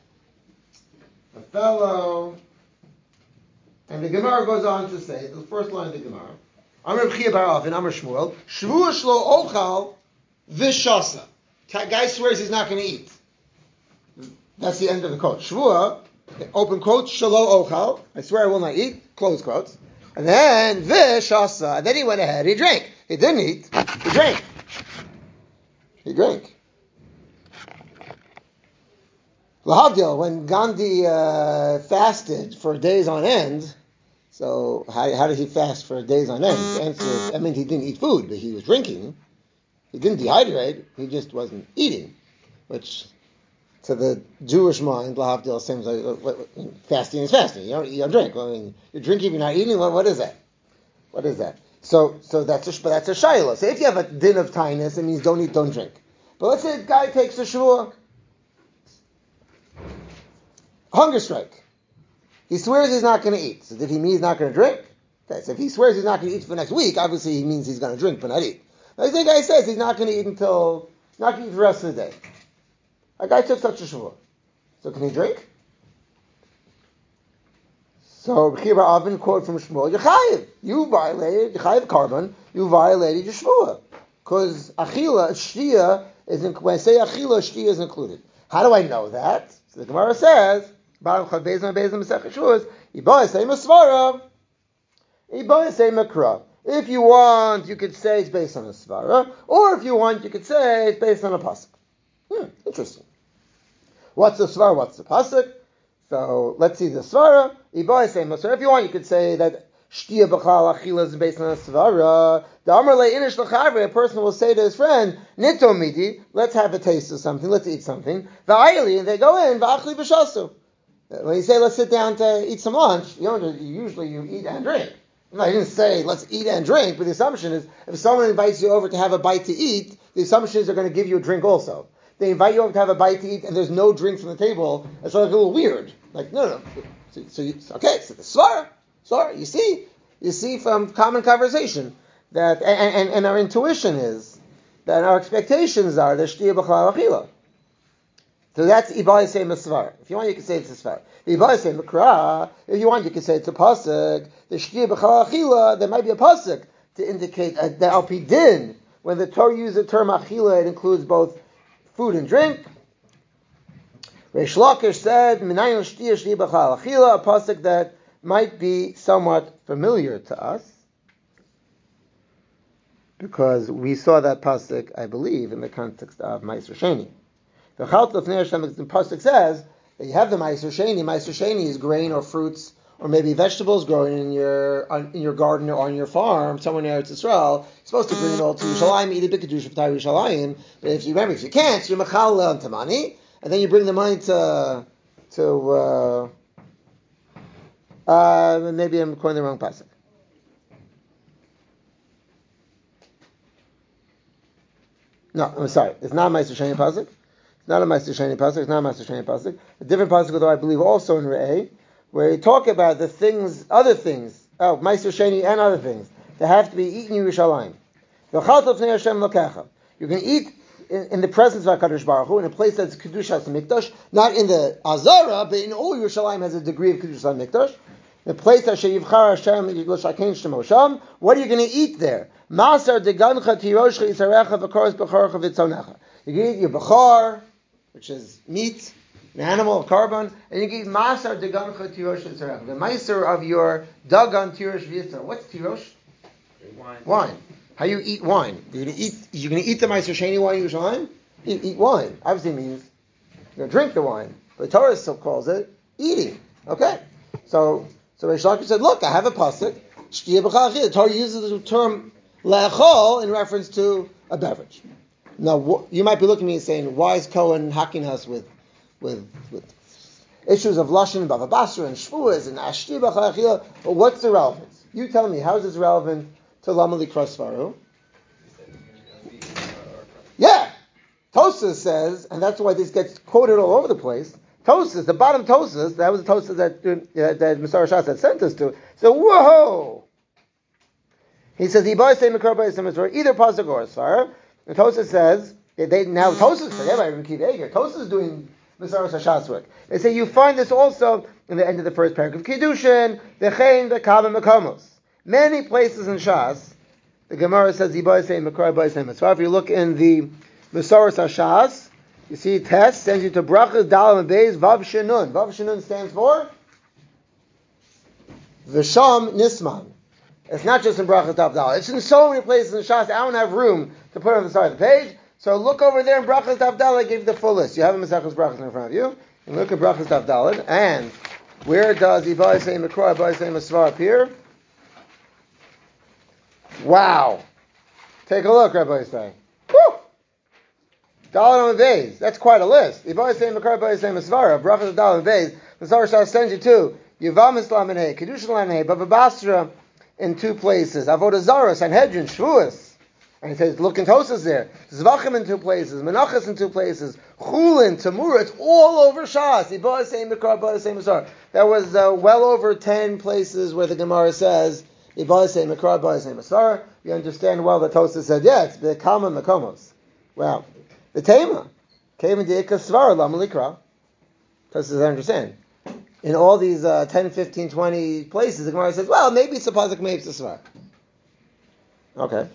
A fellow, and the Gemara goes on to say, the first line of the Gemara, Amar B'chia bar Avin, Amar Shmuel, Shvuah shlo ochal v'shasa. Guy swears he's not going to eat. That's the end of the quote. Shvuah, open quote, shelo ochal. I swear I will not eat. Close quotes. And then v'shasa. And then he went ahead. He drank. He didn't eat. He drank. He drank. Lahavdil, when Gandhi uh, fasted for days on end, so how, how did he fast for days on end? The answer is, I mean, he didn't eat food, but he was drinking. He didn't dehydrate, he just wasn't eating, which to the Jewish mind, Lahavdil seems like what, what, fasting is fasting. You don't eat or drink. I mean, you're drinking if you're not eating. What, what is that? What is that? So, so that's a, but that's a shayla. So if you have a din of tinus, it means don't eat, don't drink. But let's say a guy takes a shvua, hunger strike. He swears he's not going to eat. So did he mean he's not going to drink? Okay, so if he swears he's not going to eat for next week, obviously he means he's going to drink but not eat. Like the guy says he's not going to eat until, not going to eat the rest of the day. A guy took such a shvua. So can he drink? So Chibur Avin quote from Shmuel, Yechayev, you violated, Yechayev Karban, you violated your shvua. Because achila, shtia, is in, when I say achila, shtia is included. How do I know that? So the Gemara says, Baruch HaBezim HaBezim Masech Shvuas, Yiboy say Masvara, Yiboy say Makra. If you want, you could say it's based on a svara, or if you want, you could say it's based on a pasuk. Hmm, interesting. What's the svara? What's the pasuk? So let's see the svara. Iboy say Masvara. If you want, you could say that shtia b'chal achila is based on a svara. The amar le'inish l'chavre, a person will say to his friend, nito midi, let's have a taste of something, let's eat something. V'ayili, and they go in, v'achli b'shasu. When you say let's sit down to eat some lunch, you know, usually you eat and drink. No, I didn't say let's eat and drink, but the assumption is if someone invites you over to have a bite to eat, the assumption is they're going to give you a drink also. They invite you over to have a bite to eat and there's no drinks on the table, it's like a little weird. Like, no, no. So, so you, okay, so the svara, svara, you see, you see from common conversation that, and, and, and our intuition is that our expectations are the shtia b'chalal achila. So that's Ibai say Masvar. If you want, you can say it's a Svar. Ibai say Makra. If you want, you can say it's a pasuk. The Shkia B'chal Achila, there might be a pasuk to indicate uh, the Alpi Din. When the Torah uses the term Achila, it includes both food and drink. Reish Lakish said, Minayin Shtia Shkia B'chal Achila, a pasuk that might be somewhat familiar to us, because we saw that pasuk, I believe, in the context of Ma'aser Sheni. The Chalta of Nei Hashem, the pasuk says that you have the Ma'aser Sheni. Ma'aser Sheni is grain or fruits or maybe vegetables growing in your on, in your garden or on your farm somewhere in Eretz Yisrael. You're supposed to bring it all to Yerushalayim, eat a big kedusha for Yerushalayim. But if you remember, if you can't, you're machal onto money, and then you bring the money to to uh, uh, maybe I'm quoting the wrong pasuk. No, I'm sorry. It's not Ma'aser Sheni pasuk. Not a Ma'aser Sheni pasuk. It's not a Ma'aser Sheni pasuk. A different pasuk, although I believe also in Re'eh, where you talk about the things, other things, oh, Ma'aser Sheni and other things that have to be eaten in Yerushalayim. You can eat in, in the presence of HaKadosh Baruch Hu in a place that's Kedushas Mikdash, not in the Azara, but in all Yerushalayim has a degree of Kedushas Mikdash. The place that Sheyivchar Hashem L'Shakein Shemosham. What are you going to eat there? Masar degancha tiroshcha yisarecha v'koros b'chorcha v'tzonecha. You can eat your bechor, which is meat, an animal of carbon, and you can eat masar degancha tirosh yisarecha. The meiser of your dagan tirosh v'yitzar. What's tirosh? Wine. Wine. How you eat wine? You're going to eat. You're going to eat the Ma'aser Sheni wine in Yerushalayim? You eat wine. Obviously means you're going to drink the wine. But the Torah still calls it eating. Okay. So so Reish Lakish said, look, I have a pasuk. Shtia b'chal achila. The Torah uses the term le'achol in reference to a beverage. Now you might be looking at me and saying, why is Cohen hacking us with with with issues of lashon, bava basra, and shvuas and ashtia b'chal achila? But what's the relevance? You tell me. How is this relevant to Lamali Krasvaru? Yeah, Tosas says, and that's why this gets quoted all over the place. Tosas, the bottom Tosas, that was the Tosas that uh, that Masar Shas had sent us to. So whoa, he says he buys say Makar buys either pasuk or Asar. And Tosas says they now Tosas forget about Rabbi Akiva Eiger. Tosas is doing Masar Shas work. They say you find this also in the end of the first paragraph. Kiddushin v'chein v'kavim makomos. Many places in Shas, the Gemara says Yibai say Makar buys say Masar. If you look in the Masar Shas, you see, test sends you to brachas dalam and beis vav shenun. Vav shenun stands for v'sham nisman. It's not just in brachas dav dalam. It's in so many places in Shas. I don't have room to put it on the side of the page. So look over there in brachas dav dalam. I gave you the full list. You have a Maseches Brachas in front of you. And look at Brachas Daf Daled. And where does Ibai say Mikra, Ibai say Masvar appear? Wow. Take a look, Rabbi say. Woo! Daled on Beis. That's quite a list. Ibai say Mikra, Ibai say Masvar. Brachas Daled on Beis. Masvar shall send you to Yivam Islam Lamanei, Kedusha Lamanei, Bava Basra in two places. Avodah Zarah, Sanhedrin, Shavuos. And he says, look in Tosas there. Zvachim in two places. Menachas in two places. Chulin, Tamura, it's all over Shas. Ibah same Mikra, Ibah same Masar. That was uh, well over ten places where the Gemara says, Ibah same Mikra, Ibah same Masar. You understand well that Tosas said, yeah, it's the Kama Makomos. Wow. The Tema. Came in the Ikasvar, Lam Likra. Tosas, I understand. In all these uh, ten, fifteen, twenty places, the Gemara says, well, maybe it's a Pazik, maybe it's a Svar. Okay.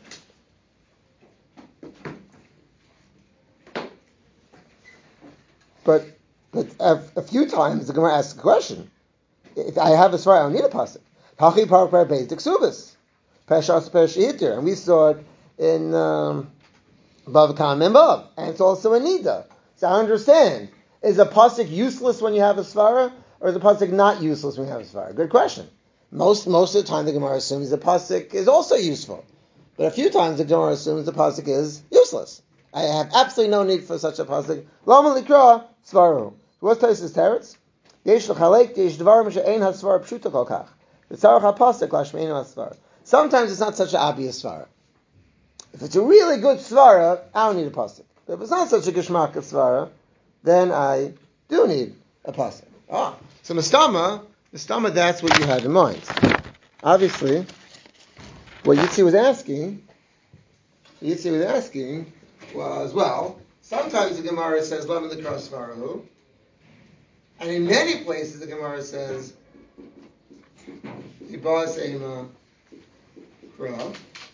But, but a, a few times the Gemara asks a question. If I have a Svar, I don't need a Pasuk. Hachi Park Par Beis Diksubis. Peshas Peshitir. And we saw it in um, Bav Kam and Bav. And it's also in Nida. So I understand. Is a Pasuk useless when you have a Svara? Or is a Pasuk not useless when you have a Svara? Good question. Most most of the time the Gemara assumes the Pasuk is also useful. But a few times the Gemara assumes the Pasuk is useless. I have absolutely no need for such a Pasuk. Lama Likra Svaru. What's Taisus Teretz? Yesh l'chalek, yesh dvarim she'ein ha-svar pshuta kol kach. V'tzarech ha-pasuk lashmein ha-svar. Sometimes it's not such an obvious svara. If it's a really good svara, I don't need a pasuk. If it's not such a geshmak svara, then I do need a pasuk. Ah, so mistama, mistama, that's what you had in mind. Obviously, what Yitzi was asking, Yitzi was asking was, well, sometimes the Gemara says, Lama Likra Svarahu, and in many places the Gemara says, Yibas Ema Kra,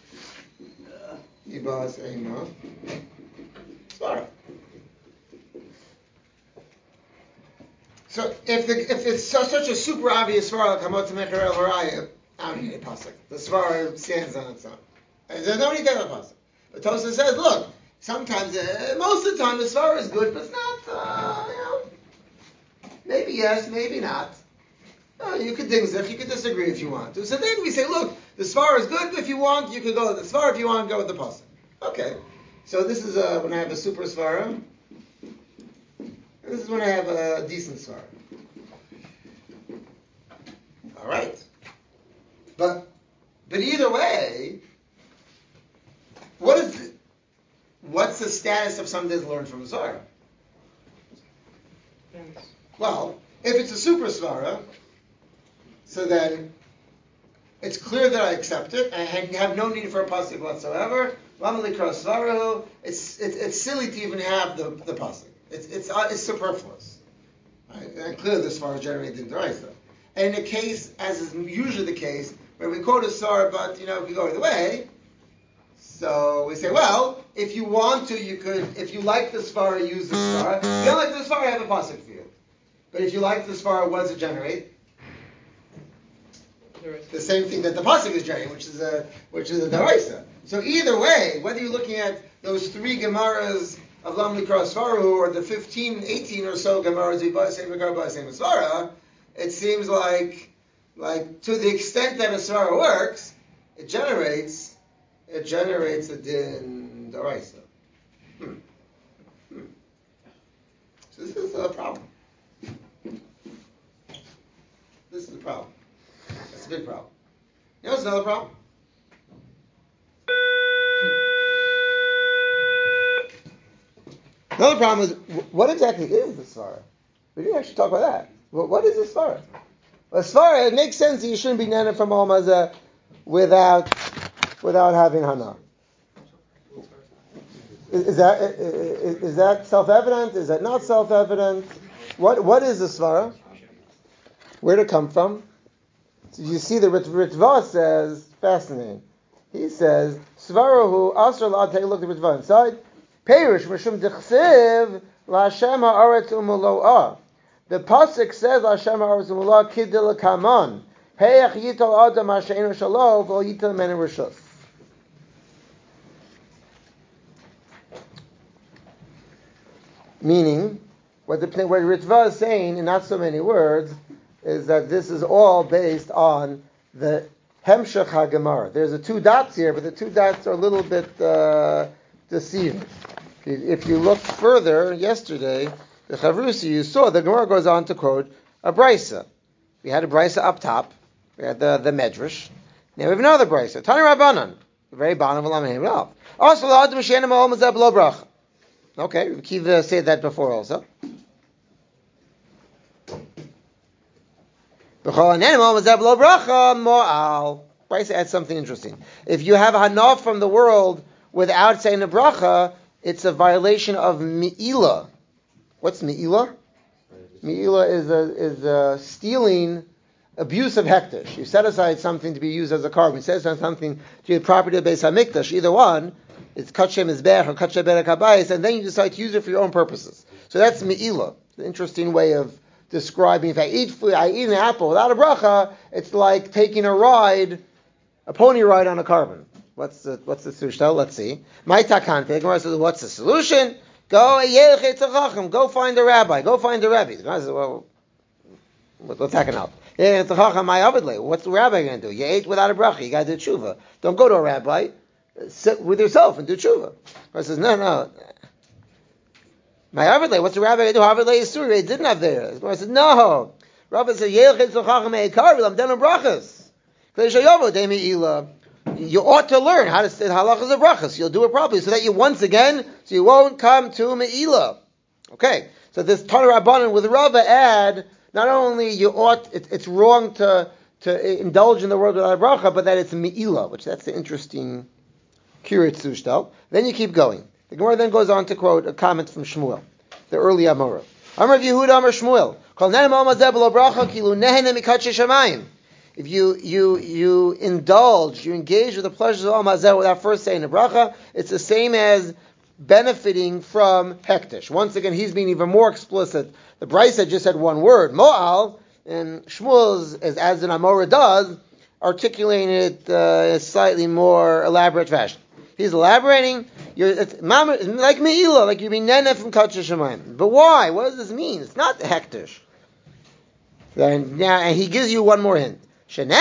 Yibas Ema Svara. So if the, if it's so, such a super obvious Svara, like Hamot Mecher El Harayah, I don't need a pasuk. The Svara stands on its own. And there's no need to have a pasuk. But Tosafos says, look, sometimes, uh, most of the time the Svara is good, but it's not, uh, you know, maybe yes, maybe not. Uh, you could dingzich, you could disagree if you want to. So then we say, look, the Svara is good, if you want, you could go with the Svara, if you want, go with the pasuk. Okay. So this is uh, when I have a super Svara. This is when I have a decent Svara. All right. But, but either way, what is the, what's the status of something that's learned from a Svara? Well, if it's a super Svara, so then it's clear that I accept it, and I have no need for a pasuk whatsoever. Lama Likra Svarahu, it's, it's it's silly to even have the, the pasuk. It's it's uh, it's superfluous. Right? And clearly the Svara is generated in D'oraisa. And in a case, as is usually the case, where we quote a Svara, but you know, we go either way. So we say, well, if you want to, you could, if you like the Svara, use the Svara. If you don't like the Svara, I have a pasuk for you. But if you like the Svara, what does it generate? The same thing that the pasuk is generating, which is a which is a D'oraisa. So either way, whether you're looking at those three Gemaras of Lam Likra Svaru or the fifteen, eighteen or so Gemaras of Yibasei Megar Basei Masvara, it seems like like to the extent that a Svara works, it generates it generates a din D'oraisa. Hmm. Hmm. So this is a problem. This is a problem. That's a big problem. You know what's another problem? Another problem is, what exactly is the Svara? We didn't actually talk about that. What is the Svara? A Svara, it makes sense that you shouldn't be nana from Al Mazah without, without having Hana. Is, is that is, is that self-evident? Is that not self-evident? What What is the Svara? Where did it come from? So you see the Ritva says, fascinating. He says, Svarahu Asr La'ad, take a look at the Ritva inside. Perish Mishum Dichsiv La'Hashem Ha'aretz Umulo'ah. The pasuk says La'Hashem Ha'aretz Umulo'ah Kidil Kaman. He'ach Yital Adam Ha'She'enu Shalom V'O Yital Menu Rishus. Meaning, What the what Ritva is saying in not so many words is that this is all based on the Hemshech HaGemara. There's a two dots here, but the two dots are a little bit uh, deceiving. If you look further, yesterday, the Chavrusi, you saw the Gemara goes on to quote a Brisa. We had a Brisa up top. We had the, the Medrash. Now we have another Brisa. Tani Rabbanan. Very bottom of Lamahim Rav. Also, the Adam She'ena Ma'ol Mazeh B'lo Bracha. Okay, Kiva said that before also. Brisa adds something interesting. If you have a hanaf from the world without saying a bracha, it's a violation of mi'ila. What's mi'ila? Mi'ila is a, is a stealing, abuse of hektish. You set aside something to be used as a carbon. You set aside something to be the property of Beis HaMikdash. Either one, it's kachem mizbech or kachem berek habayis, and then you decide to use it for your own purposes. So that's mi'ila. It's an interesting way of describing. If I eat food, I eat an apple without a bracha, it's like taking a ride, a pony ride on a carbon. What's the what's the solution? Let's see. My takante. The Gemara says, what's the solution? Go go find a rabbi. Go find a rabbi. The Gemara says, well, what's that out? What's the rabbi going to do? You ate without a bracha. You got to do tshuva. Don't go to a rabbi. Sit with yourself and do tshuva. The Gemara says, no, no. My Avadle, what's the rabbi going to do? Avadle is Suri. He didn't have there. The Gemara says, no. Rabbi says, I'm done with brachas. You ought to learn how to say halachas of brachas. You'll do it properly, so that you once again, so you won't come to me'ilah. Okay, so this Tana Rabbanan with Rava add, not only you ought, it, it's wrong to to indulge in the world without a bracha, but that it's me'ilah, which that's the interesting kirit sushtal. Then you keep going. The Gemara then goes on to quote a comment from Shmuel, the early Amora. Amar Yehuda Amar Shmuel, Kol nehem al mazeh b'lo bracha kilu nehene mikatche shamayim. If you you you indulge, you engage with the pleasures of Al Mazeh without first saying a bracha, it's the same as benefiting from hektish. Once again, he's being even more explicit. The Brisa just said one word, mo'al, and Shmuel, as, as an Amora does, articulating it uh, in a slightly more elaborate fashion. He's elaborating, you're, it's, like Me'ilah, like you're being nene from Kachah Shemayim. But why? What does this mean? It's not hektish. Then, yeah, and he gives you one more hint. Everything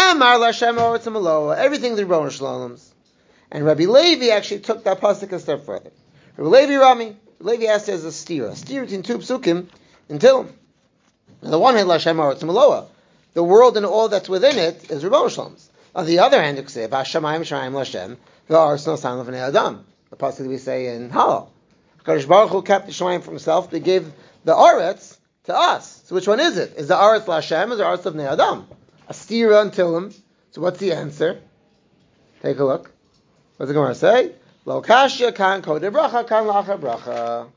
the Rebbeinu Shalom's. And Rabbi Levi actually took that pasuk a step further. Rabbi Levi Rami, Levi asked as a stira, stira between two psukim until on the one hand, Lashem Aretz Maloa, the world and all that's within it is Rebbeinu Shalom's. On the other hand, it says Hashemayim Shayim Lashem v'Aretz No San Levnei Adam. The pasuk that we say in Halal. HaKadosh Baruch Hu kept the Shemayim for himself, but gave the Aretz to us. So which one is it? Is the Aretz Lashem or the Aretz Levnei Adam? A stira until him. So what's the answer? Take a look. What's the Gemara say? Lo kashya kan kodem bracha kan la'achar bracha.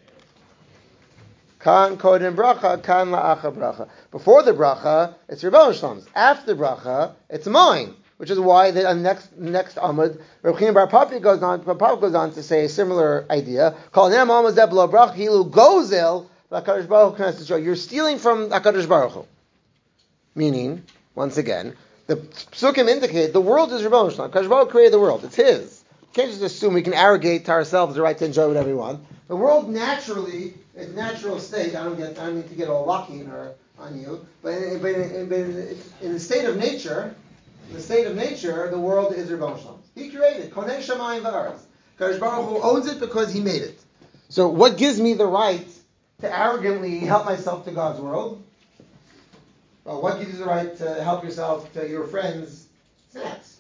Kan kodem bracha kan la'achar bracha. Before the bracha, it's Rebbeinu Shalom's. After the bracha, it's mine. Which is why the uh, next next Amud, Reb Chiya bar Papi goes on. Bar Papi goes on to say a similar idea. Kol nem amaz deblo bracha hilu gozel la'kadosh baruch hu. You're stealing from Hakadosh Baruch Hu. Meaning, once again, the psukim indicate the world is Rebbeinu Shalom. Hakadosh Baruch Hu created the world. It's His. You can't just assume we can arrogate to ourselves the right to enjoy whatever we want. The world naturally, its natural state. I don't get. I don't mean to get all lucky or on you, but in, but in, but in, in the state of nature, in the state of nature, the world is Rebbeinu Shalom. He created. Konei Shamayim v'Aretz. Hakadosh Baruch Hu owns it because He made it. So, what gives me the right to arrogantly help myself to God's world? Well, what gives you the right to help yourself to your friends' snacks?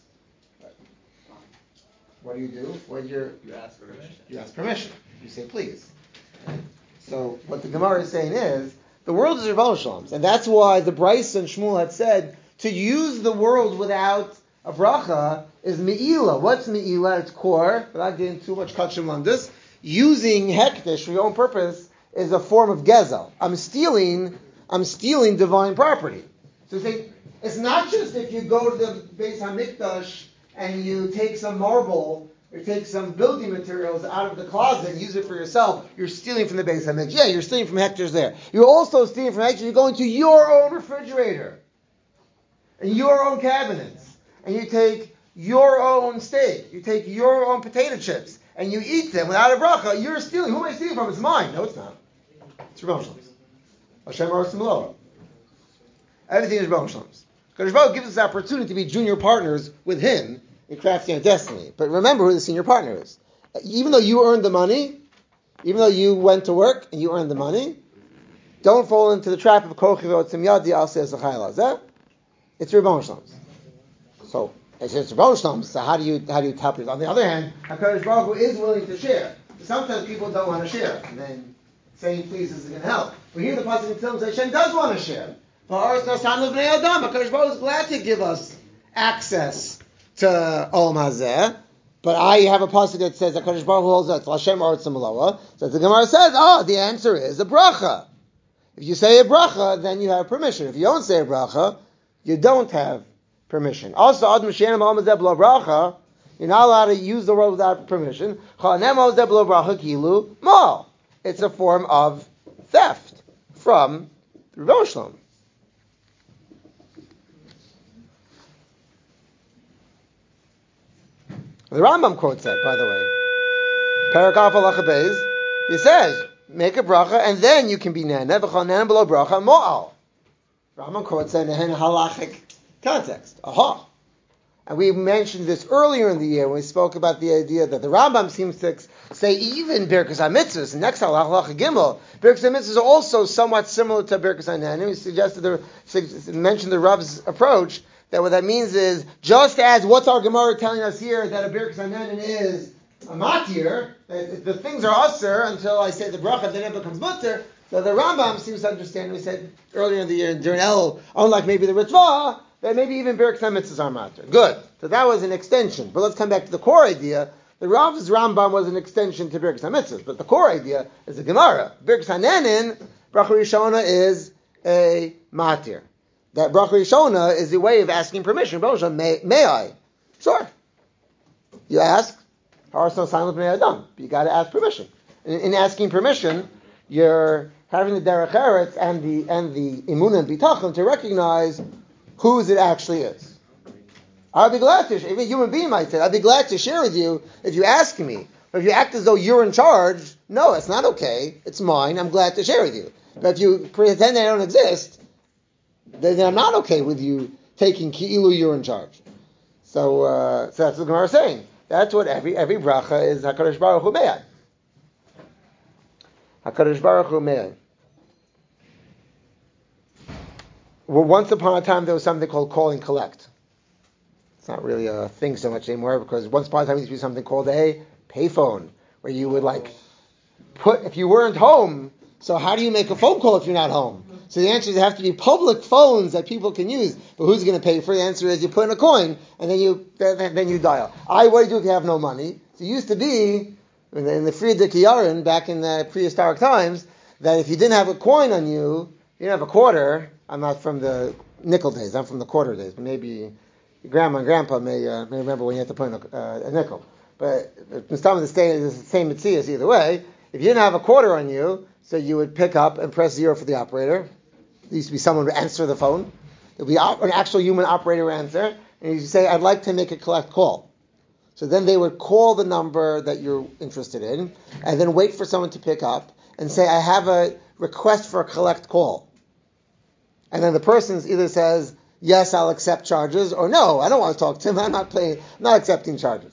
What do you do? When you're, You ask permission. you ask permission. You say please. So what the Gemara is saying is the world is Rebbeinu Shalom's, and that's why the Bryce and Shmuel had said to use the world without a bracha is me'ilah. What's me'ilah at its core? Without getting too much kachim on this, using hektish for your own purpose is a form of gezel. I'm stealing. I'm stealing divine property. So say, it's not just if you go to the Beis HaMikdash and you take some marble or take some building materials out of the closet and use it for yourself, you're stealing from the Beis HaMikdash. Yeah, you're stealing from hectares there. You're also stealing from hectares. You go into your own refrigerator and your own cabinets and you take your own steak, you take your own potato chips and you eat them without a bracha. You're stealing. Who am I stealing from? It's mine. No, it's not. It's Rebbeinu Shalom's. Hashem Aros Maloa. Everything is Rebbeinu Shalom's. Kadosh Baruch Hu gives us the opportunity to be junior partners with Him in crafting our destiny. But remember who the senior partner is. Even though you earned the money, even though you went to work and you earned the money, don't fall into the trap of Kochi V'otzim Yadi Al Se'ez L'chayla. Is that? It's Rebbeinu Shalom's. So it's just Rebbeinu Shalom's. So how do you how do you tell people? On the other hand, Hakadosh Baruch Hu is willing to share. Sometimes people don't want to share, and then saying please isn't going to help. But here the pasuk in Tehillim says Hashem does want to share. Hakadosh Baruch Hu is glad to give us access to Olam Hazeh. But I have a pasuk that says Hakadosh Baruch Hu holds that Hashem Aretz Maloa. So the Gemara says, oh, the answer is a bracha. If you say a bracha, then you have permission. If you don't say a bracha, you don't have permission. Also, Adam Shem Olam Hazeh B'lo bracha. You're not allowed to use the word without permission. It's a form of theft from the Rebbeinu Shalom. The Rambam quotes that, by the way. Parakaf Halacha Beis. He says, make a bracha, and then you can be nana. V'chol nana below bracha mo'al. Rambam quotes that in a halachic context. Aha. And we mentioned this earlier in the year when we spoke about the idea that the Rambam seems to say even Birkas HaMitzvahs, and next halacha Gimel, Birkas HaMitzvahs are also somewhat similar to Birkas HaNanim. We suggested the, mentioned the Rav's approach, that what that means is, just as what's our Gemara telling us here, that a Birkas HaNanim is a matir, that the things are usher until I say the bracha, then it becomes mutter. So the Rambam seems to understand, we said earlier in the year, during El, unlike maybe the Ritva, that maybe even Birkas HaMitzvahs are matter. Good. So that was an extension. But let's come back to the core idea. The Rav's Rambam was an extension to Birkas HaMitzvahs. But the core idea is a Gemara. Birkas HaNanin, Bracha Rishona is a matir. That Bracha Rishona is a way of asking permission. May, may I? Sure. You ask. Haras no silent b'nei adam. You got to ask permission. In, in asking permission, you're having the derech eretz and the and the imun and bitachon to recognize whose it actually is. I'll be glad to, even a human being might say, I'll be glad to share with you if you ask me. But if you act as though you're in charge, no, it's not okay. It's mine. I'm glad to share with you. But if you pretend they don't exist, then I'm not okay with you taking ki'ilu you're in charge. So, uh, so that's what the Gemara is saying. That's what every every bracha is HaKadosh Baruch Hu Me'ai. HaKadosh Baruch Hu Me'ai. Well, once upon a time, there was something called call and collect. It's not really a thing so much anymore, because once upon a time, there used to be something called a payphone, where you would like put, if you weren't home, so how do you make a phone call if you're not home? So the answer is there have to be public phones that people can use. But who's going to pay for it? The answer is you put in a coin, and then you then, then you dial. I, what do you do if you have no money? So it used to be, in the, in the Friedrich Yarin, back in the prehistoric times, that if you didn't have a coin on you, you didn't have a quarter. I'm not from the nickel days. I'm from the quarter days. But maybe your grandma and grandpa may uh, may remember when you had to put in a, uh, a nickel. But in some of the states, it's the same mitzias either way. If you didn't have a quarter on you, so you would pick up and press zero for the operator. There used to be someone who would answer the phone. There would be an actual human operator answer. And you say, I'd like to make a collect call. So then they would call the number that you're interested in, and then wait for someone to pick up and say, I have a request for a collect call. And then the person either says, yes, I'll accept charges, or no, I don't want to talk to him, I'm not playing, I'm not accepting charges.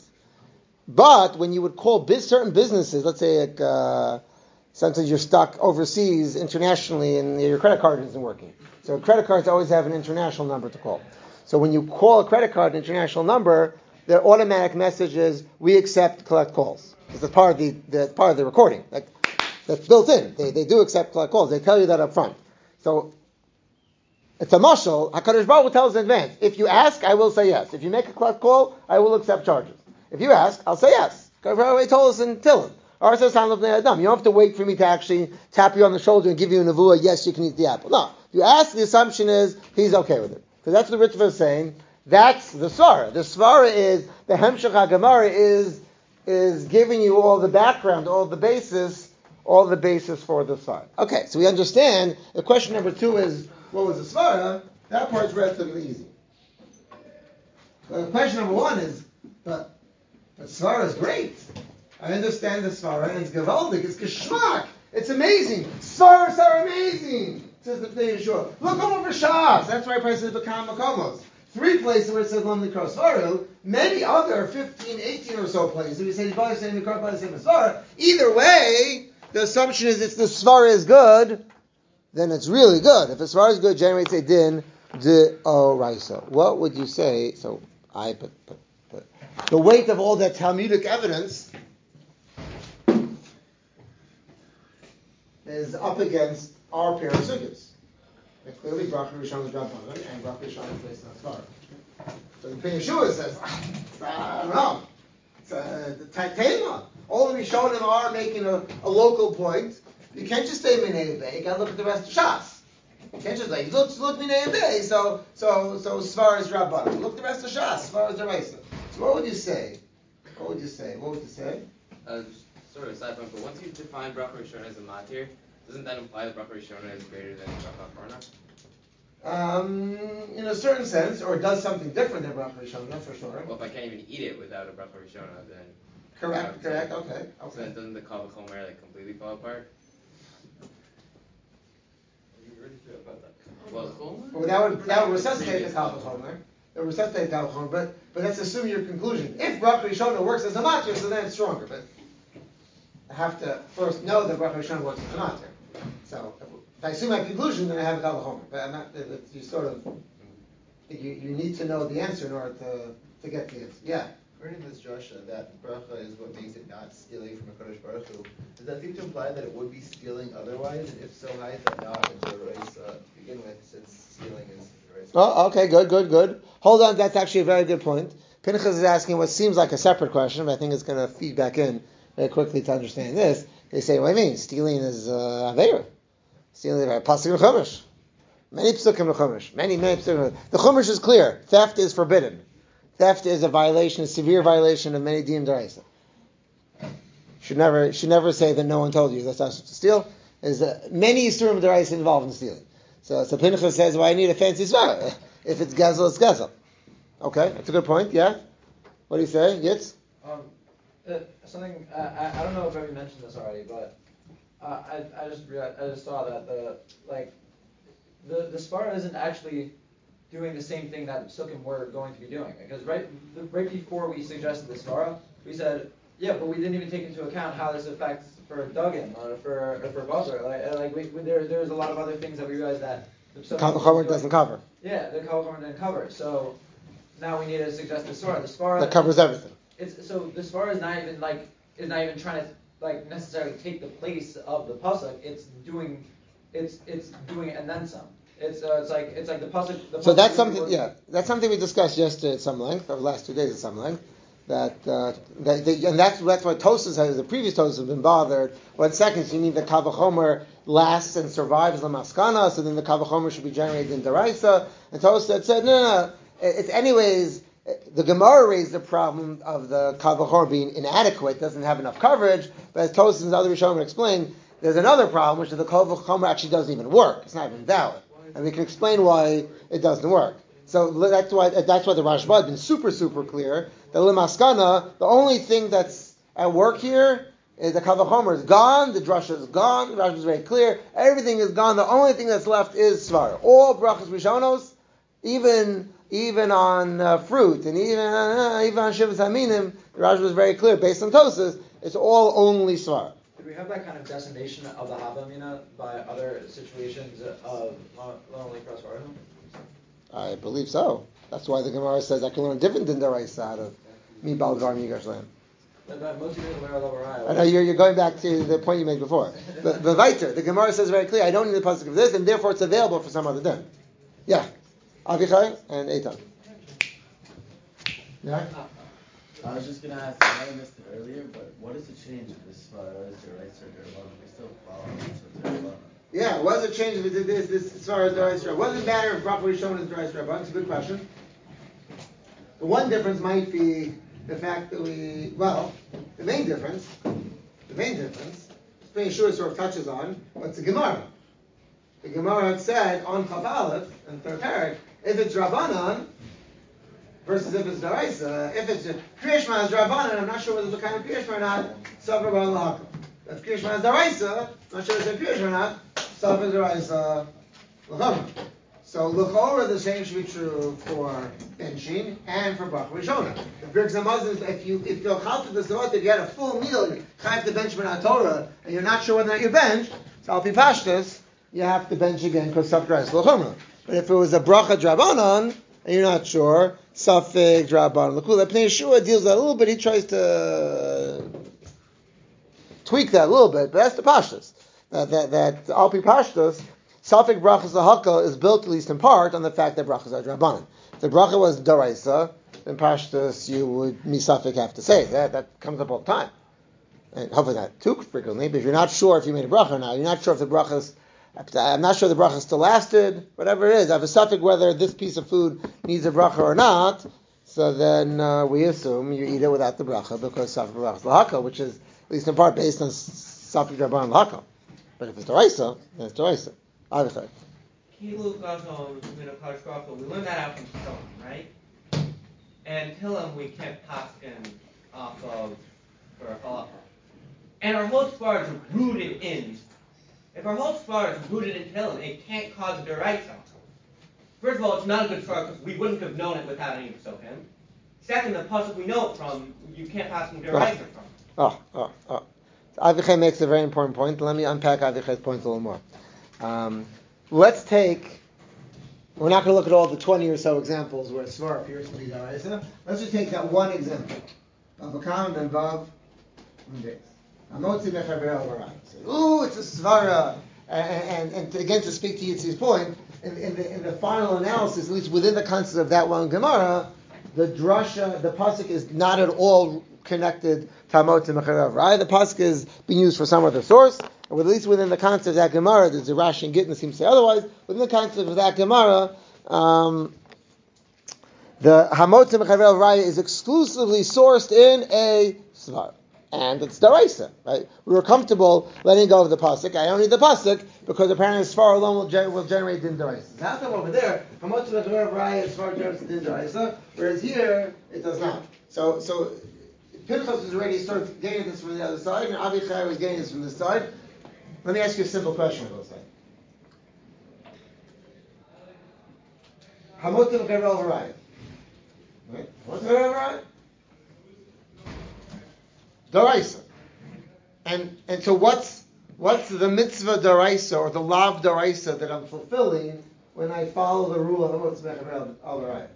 But when you would call biz, certain businesses, let's say like, uh, sometimes you're stuck overseas, internationally, and your credit card isn't working. So credit cards always have an international number to call. So when you call a credit card, an international number, the automatic message is, we accept collect calls. Because that's part of the, the part of the recording. Like, that's built in. They they do accept collect calls. They tell you that up front. So it's a mashal. HaKadosh Baruch Hu tells in advance. If you ask, I will say yes. If you make a collect call, I will accept charges. If you ask, I'll say yes. HaKadosh Baruch Hu told us in Tehillim. You don't have to wait for me to actually tap you on the shoulder and give you a nevuah, yes, you can eat the apple. No. If you ask, the assumption is he's okay with it. Because that's what the Ritva is saying. That's the svara. The svara is, the Hemshech HaGemara is, is giving you all the background, all the basis, all the basis for the svara. Okay, so we understand. The question number two is, what was the svara? That part's relatively easy. But question number one is, but, but svara is great. I understand the svara, and it's gewaldig, it's geschmack. It's amazing. Svaras are amazing, says the Pnei Yeshua. Look over Shas. That's why Price says Bakam Makomos. Three places where it says Lam Nikra Svaru, many other fifteen, eighteen or so places. We say Bala say Nikra, Bala say Svara. Either way, the assumption is if the Svara is good, then it's really good. If the Svara is good, generates a din de oraisa. What would you say? So I put, put, put the weight of all that Talmudic evidence is up against our pair of sugyas. Clearly, Bracha Rishon is Rabbanan, and Bracha Rishon is based on Svara. So the Pnei Yeshua says, I don't know, it's a Taitema. All the Rishonim are making a, a local point. You can't just say Minei Bey. You got to look at the rest of Shas. You can't just like look, look Minei Bey. So, so, so Svara is Rabbanan. Look at the rest of Shas. Svara is Deraisa. So, what would you say? What would you say? What would you say? Uh, just sort of a side point, but once you define Bracha Rishon as a matir, doesn't that imply that Bracha Rishon is greater than Bracha Achrona? Um, in a certain sense, or does something different than Bracha Rishona, for sure. Well, if I can't even eat it without a Bracha Rishona, then... Correct, correct, okay, okay. So then doesn't the Kal V'chomer like completely fall apart? Well, well that would that would resuscitate the Kal V'chomer. It would resuscitate the Kal V'chomer, but but that's assuming your conclusion. If Bracha Rishona works as a matir, so then it's stronger. But I have to first know that Bracha Rishona works as a matir. So if I assume my conclusion, then I have a Kal V'chomer. But I'm not. It's, you sort of you you need to know the answer in order to to get the answer. Yeah. According to this Joshua, that bracha is what makes it not stealing from a Kodesh Baruch Hu. Does that seem to imply that it would be stealing otherwise? And if so, how is that not a race to begin with, since stealing is a race? Oh, okay, good, good, good. Hold on, that's actually a very good point. Pinchas is asking what seems like a separate question, but I think it's going to feed back in very quickly to understand this. They say, what do you mean? Stealing is uh, Aveira. Stealing is Pasuk in Chumash. Many Psukim in Chumash. Many, many Psukim. The Chumash is clear. Theft is forbidden. Theft is a violation, a severe violation of many Diyim D'Oraisa. Should never, should never say that no one told you that's not supposed to steal. There's uh, many Yisurim D'Oraisa involved in stealing. So, so Pinchas says, well, I need a fancy svara. If it's Gezel, it's Gezel. Okay, that's a good point, yeah? What do you say, Yitz? Um, uh, something, uh, I, I don't know if I've mentioned this already, but uh, I, I just realized, I just saw that the, like, the, the svara isn't actually doing the same thing that Sukkim were going to be doing. Because right the, right before we suggested the svara, we said, yeah, but we didn't even take into account how this affects for Duggan or for or for Buzzer. Like, like we, we, there there's a lot of other things that we realized that the Kal V'chomer doesn't cover. Yeah, the Kal V'chomer didn't cover. So now we need to suggest the svara. The svara that covers everything. It's so the svara is not even like is not even trying to like necessarily take the place of the pasuk. It's doing it's it's doing it and then some. It's uh, it's like it's like the pasuk. The so pasuk that's something. works. Yeah, that's something we discussed yesterday at some length, or the last two days at some length. That, uh, that they, and that's that's why Tosas has the previous Tosas have been bothered. One second, so you mean the Kal V'chomer lasts and survives the maskana, so then the Kal V'chomer should be generated in Deraisa. And Tosas said, no, no, no. It's anyways. The Gemara raised the problem of the Kal V'chomer being inadequate, doesn't have enough coverage. But as Tosas and other Rishonim explained, there's another problem, which is the Kal V'chomer actually doesn't even work. It's not even valid. And we can explain why it doesn't work. So that's why that's why the Rashba has been super, super clear. The Limaskana, the only thing that's at work here is the Kal V'chomer is gone, the Drasha is gone, the Rashba is very clear, everything is gone, the only thing that's left is Svara. All Brachas Rishonos, even even on uh, fruit, and even, uh, even on Shivas Haminim, the Rashba is very clear, based on Tosas, it's all only Svara. Did we have that kind of decimation of the Havamina by other situations of lonely cross Varnum? I believe so. That's why the Gemara says I can learn different than Deraisa out of Mi Balgar Migash Lam. I know you're, you're going back to the point you made before. But the Viter, the Gemara says very clear, I don't need the pasuk of this, and therefore it's available for some other din. Yeah. Avichai and Eitan. Yeah? I was just going to ask, I know I missed it earlier, but what is the change of this Svara? Is there right or Derabana? We still follow Derabana. Yeah, what is the change if it did this, this as far as Derais Derabana? What does it matter if properly shown as Derais Derabana? It's a good question. The one difference might be the fact that we, well, the main difference, the main difference, Pnei Yeshua sort of touches on, what's the Gemara? The Gemara had said on Chaf Aleph and third parak, if it's Rabbanan versus if it's Daraisa, if it's Kriyashma is Rabbanan, I'm not sure whether it's a kind of Kriyashma or not, Sabra Bar Lahakam. If Kriyashma is Daraisa, I'm not sure it's a Pirush or not. Safek D'Oraisa L'chumra. So L'chora, the same should be true for benching and for Bracha Rishona. The Birks and Muslims, if you if you're confident this if you had a full meal, you have to bench B'nai Torah, and you're not sure whether or not you bench, so Al Pi Pashtus, you have to bench again because Safek D'Oraisa L'chumra. But if it was a Bracha Drabanan, and you're not sure, Safek Drabanan L'kula. Pnei Yeshua deals with that a little bit. He tries to tweak that a little bit, but that's the Pashtus. That that that Al Pi Pashtus. Safek brachas lahakal is built at least in part on the fact that brachas are drabanan. If the bracha was daraisa, then pashtus you would misafek have to say that. That comes up all the time, and hopefully not too frequently. But if you're not sure if you made a bracha or not, you're not sure if the brachas. I'm not sure the bracha still lasted. Whatever it is, I have a safek whether this piece of food needs a bracha or not. So then uh, we assume you eat it without the bracha because safek brachas lahakal, which is at least in part based on safek drabanan lahakal. But if it's daraisa, then it's daraisa. Kilu Gazon Minakash Baruch, we learned that out from Stone, right? And Tillim we kept Paskin off of for halacha. And our whole spar is rooted in. If our whole spar is rooted in Tillim, it can't cause a deraisa. First of all, it's not a good spar because we wouldn't have known it without any psukim. Second, the pasuk we know it from, you can't pass from deraisa from. Oh, oh, oh. Avichai makes a very important point. Let me unpack Avichai's point a little more. Um, let's take, we're not going to look at all the twenty or so examples where Svar appears to be Daraisa. Let's just take that one example. Avakam and Vav Days. Ooh, it's a Svara. And, and, and to, again, to speak to Yitzi's point, in, in, the, in the final analysis, at least within the concept of that one Gemara, the drasha, the pasuk is not at all connected to Hamot and Mecharav, right? The pasuk is being used for some other source. Or at least within the concept of that Gemara, there's a Rashi and Gittin that seems to say otherwise. Within the concept of that Gemara, um, the Hamot Mechavel Raya is exclusively sourced in a Svar. And it's Daraisa, right? We were comfortable letting go of the Pasuk. I only need the Pasuk because apparently Svar alone will, gen- will generate Din Daraisa. How come over there, Hamot Mechavel Raya is Svar generates Din Daraisa, whereas here, it does not. So, so Pinchas was already sort of getting this from the other side, and Avichai was getting this from this side. Let me ask you a simple question on both sides. Hamotim Karel Harayim. Right? What's Karel Harayim? Daraisa. And and so what's what's the mitzvah daraisa or the lav daraisa that I'm fulfilling when I follow the rule of Hamotim Karel Harayim?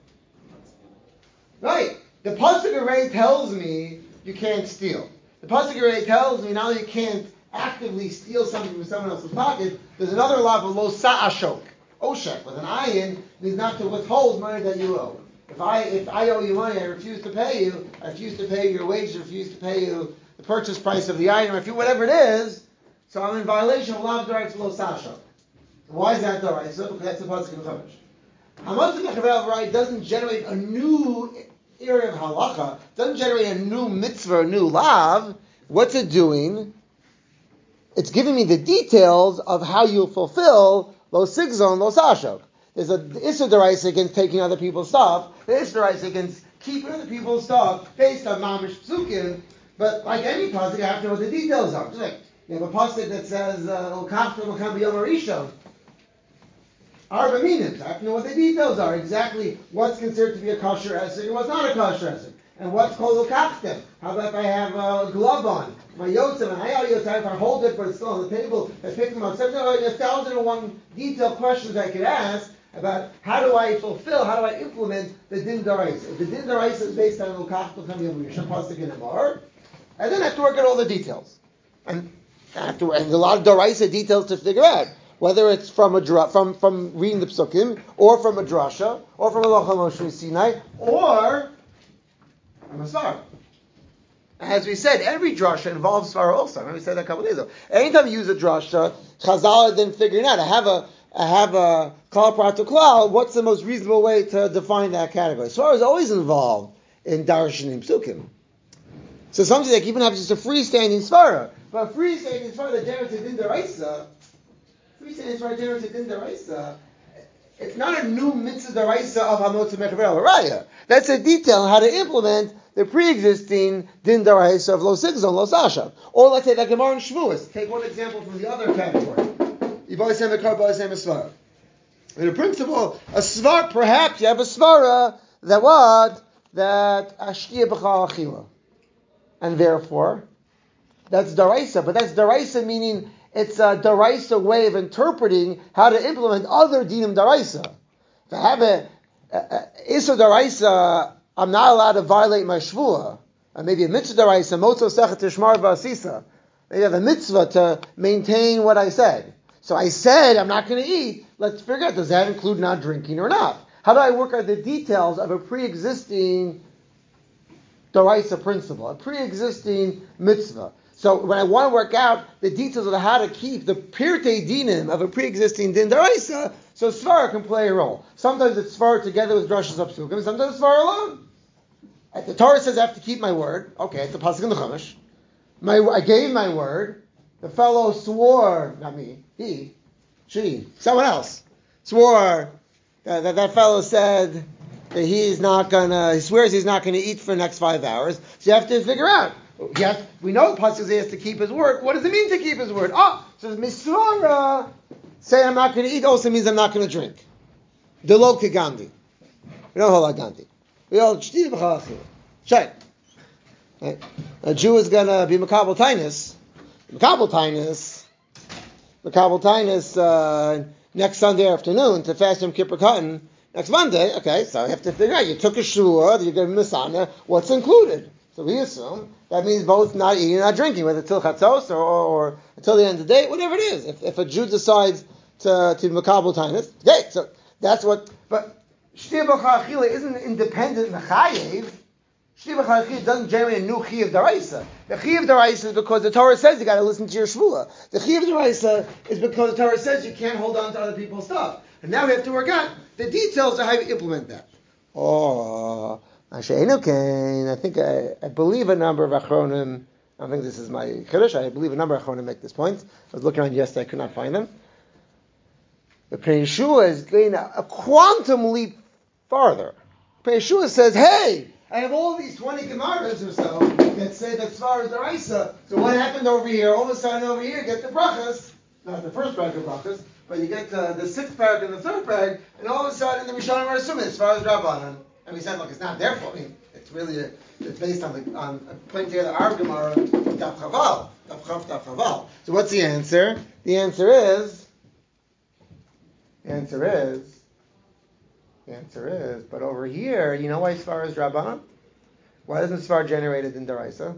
Right. The pasuk array tells me you can't steal. The pasuk array tells me not only you can't actively steal something from someone else's pocket, there's another law of lo sa'ashok. Oshek, with an ayin, means not to withhold money that you owe. If I if I owe you money, I refuse to pay you, I refuse to pay you your wages, I refuse to pay you the purchase price of the item, if you whatever it is, so I'm in violation of law of daraisa lo sa'ashok. Why is that daraisa? Because that's the pasuk in Chumash. Hamot Mechavel Right doesn't generate a new area of halacha, doesn't generate a new mitzvah, a new lav. What's it doing? It's giving me the details of how you fulfill lo sigzon, lo sashok. There's a issa deraisa against taking other people's stuff. The issa deraisa against keeping other people's stuff based on mamish psukim. But like any pasuk, you have to know what the details are. Just like you have a pasuk that says "Okafta Makam B'Yom Harishon." Arba minim. I have to know what the details are. Exactly what's considered to be a kosher esrog and what's not a kosher esrog. And what's called Okafta? How about if I have a glove on? My yotzim and I yotzim, if I hold it but it's still on the table, I pick them up. So there's a thousand and one detailed questions I could ask about how do I fulfill, how do I implement the din daraisa. If the din daraisa is based on Okafta B'Yom Harishon, pasuk in Amar, and then I have to work out all the details. And I have to, and there's a lot of daraisa details to figure out. Whether it's from a dra- from from reading the psukim, or from a drasha, or from a Halacha Moshe Sinai, or from a svara. As we said, every drasha involves svara also. Remember we said that a couple of days ago. Anytime you use a drasha, Chazal are then figuring out. I have a I have a klal prato klal. What's the most reasonable way to define that category? Svara is always involved in darshanim psukim. So something like even have just a freestanding svara, but a freestanding svara that generates a din daraisa. Freestanding svara generates a din daraisa. It's not a new mitzvah daraisa of hamotza mechaber raya. That's a detail on how to implement the pre-existing din daraisa of lo sigzon, lo sashav. Or let's say the Gemara in Shavuos. Take one example from the other category. Yiboisem ekar, boisem esvar. In a principle, a svar, perhaps you have a svara that what? That ashkia b'chal achila. And therefore, that's daraisa, but that's daraisa meaning it's a daraisa way of interpreting how to implement other dinim daraisa. If I have a, a, a issa daraisa, I'm not allowed to violate my shvua. Or maybe a mitzvah daraisa, motzo sechet tishmar v'asisa. Maybe I have a mitzvah to maintain what I said. So I said I'm not going to eat. Let's figure out, does that include not drinking or not? How do I work out the details of a pre-existing daraisa principle, a pre-existing mitzvah? So when I want to work out the details of how to keep the pirtei dinim of a pre-existing din daraisa, so svara can play a role. Sometimes it's svara together with drashas upsukim, sometimes it's svara alone. The Torah says I have to keep my word. Okay, it's a pasuk in the Chumash. My, I gave my word. The fellow swore, not me, he, she, someone else, swore that that, that fellow said that he's not gonna, he swears he's not gonna eat for the next five hours. So you have to figure out. Yes, we know the pasuk says he has to keep his word. What does it mean to keep his word? Oh, says misrara, say I'm not gonna eat also means I'm not gonna drink. Delo Gandhi. We don't hold like Gandhi. We hold shti b'chalachil. Check. A Jew is gonna be makabel tainus. Makabel tainus, Makabel tainus uh, next Sunday afternoon to fast Yom Kippur Cotton. Next Monday, okay, so I have to figure out, you took a shua, you're going to misana, what's included? So we assume that means both not eating and not drinking, whether till chatzos or, or, or until the end of the day, whatever it is. If, if a Jew decides to, to Makabel tainus, okay, so that's what, but Shti b'chal achila isn't independent mechayev. Shti b'chal achila doesn't generate a new chi of daraisa. The chi of daraisa is because the Torah says you got to listen to your shvua. The chi of daraisa is because the Torah says you can't hold on to other people's stuff. And now we have to work out the details of how you implement that. Oh, I think I, I believe a number of achronim. I don't think this is my chiddush. I believe a number of achronim make this point. I was looking around yesterday, I could not find them. The Pnei Yeshua is going a, a quantum leap farther. Pnei Yeshua says, "Hey, I have all these twenty gemaras or so that say that Svar is daraisa. So what happened over here? All of a sudden over here, get the brachas, not the first parak of brachas, but you get uh, the sixth parak and the third parak, and all of a sudden the Rishonim are assuming Svar is Rabbanan." And we said, look, it's not their fault. I mean, it's really a, it's based on the on putting together our Gemara, Daf Chaval, Daf Chav, Daf Chaval. So what's the answer? The answer is, the answer is, the answer is, but over here, you know why Svar is Rabbanan? Why isn't Svar generated in Daraisa?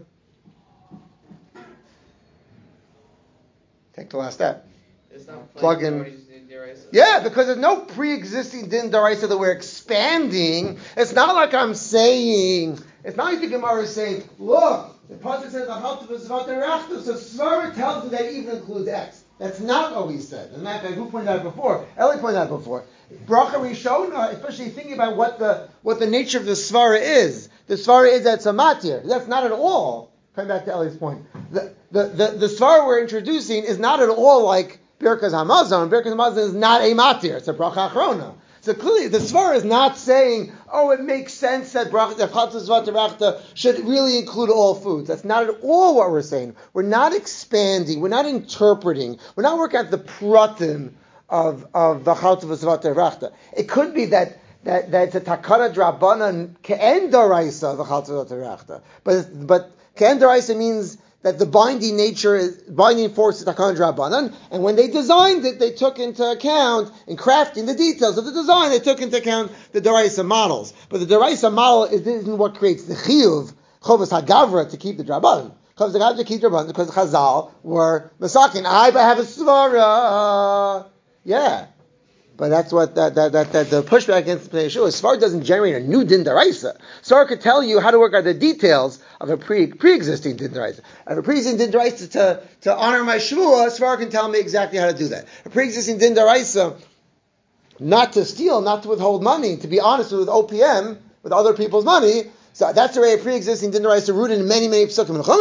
Take the last step. It's not Plug in. Yeah, because there's no pre-existing din daraisa that we're expanding. It's not like I'm saying, it's not like the Gemara is saying, look, the pasuk says, so Svara tells you that even includes X. That's not what we said. As a matter of fact, who pointed out before? Eli pointed out before. Bracha Rishona, especially thinking about what the what the nature of the Svara is. The Svara is that it's a matir. That's not at all, coming back to Eli's point. The, the, the, the Svara we're introducing is not at all like Birkas Hamazon. Birkas Hamazon is not a matir; it's a bracha achrona. So clearly, the Svar is not saying, "Oh, it makes sense that bracha chatzos v'terachta should really include all foods." That's not at all what we're saying. We're not expanding. We're not interpreting. We're not working out the pratim of of the chatzos v'terachta. It could be that that that's a takana drabanan ke'en daraisa the chatzos v'terachta, but but ke'en daraisa means that the binding nature, is, binding force is Takan Drabanan, and when they designed it, they took into account, in crafting the details of the design, they took into account the Daraisa models. But the Daraisa model is, isn't what creates the Chiyuv, Chovas HaGavra, to keep the Drabanan. Chovas HaGavra to keep the Drabanan, because Chazal were Masakin. I have a Svara. Yeah. But that's what that that that, that the pushback against the Pnei Yeshua. Svar doesn't generate a new din daraisa. Svar could tell you how to work out the details of a pre pre-existing din daraisa. If a pre-existing din daraisa to to honor my shvua, Svar can tell me exactly how to do that. A pre-existing din daraisa, not to steal, not to withhold money, to be honest with O P M, with other people's money. So that's the way a pre-existing din daraisa rooted in many many psukim in Chumash.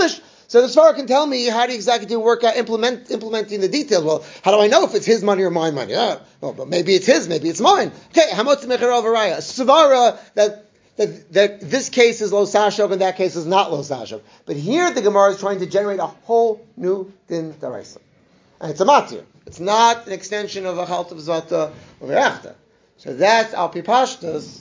So the Svara can tell me how do you exactly do work out implement implementing the details. Well, how do I know if it's his money or my money? Yeah, well, but maybe it's his, maybe it's mine. Okay, hamotz mechera v'raya. Svara that that that this case is lo sashok and that case is not lo sashok. But here the Gemara is trying to generate a whole new din daraisa, and it's a matir. It's not an extension of a chalt of zata or verachta. So that's al pipashtas.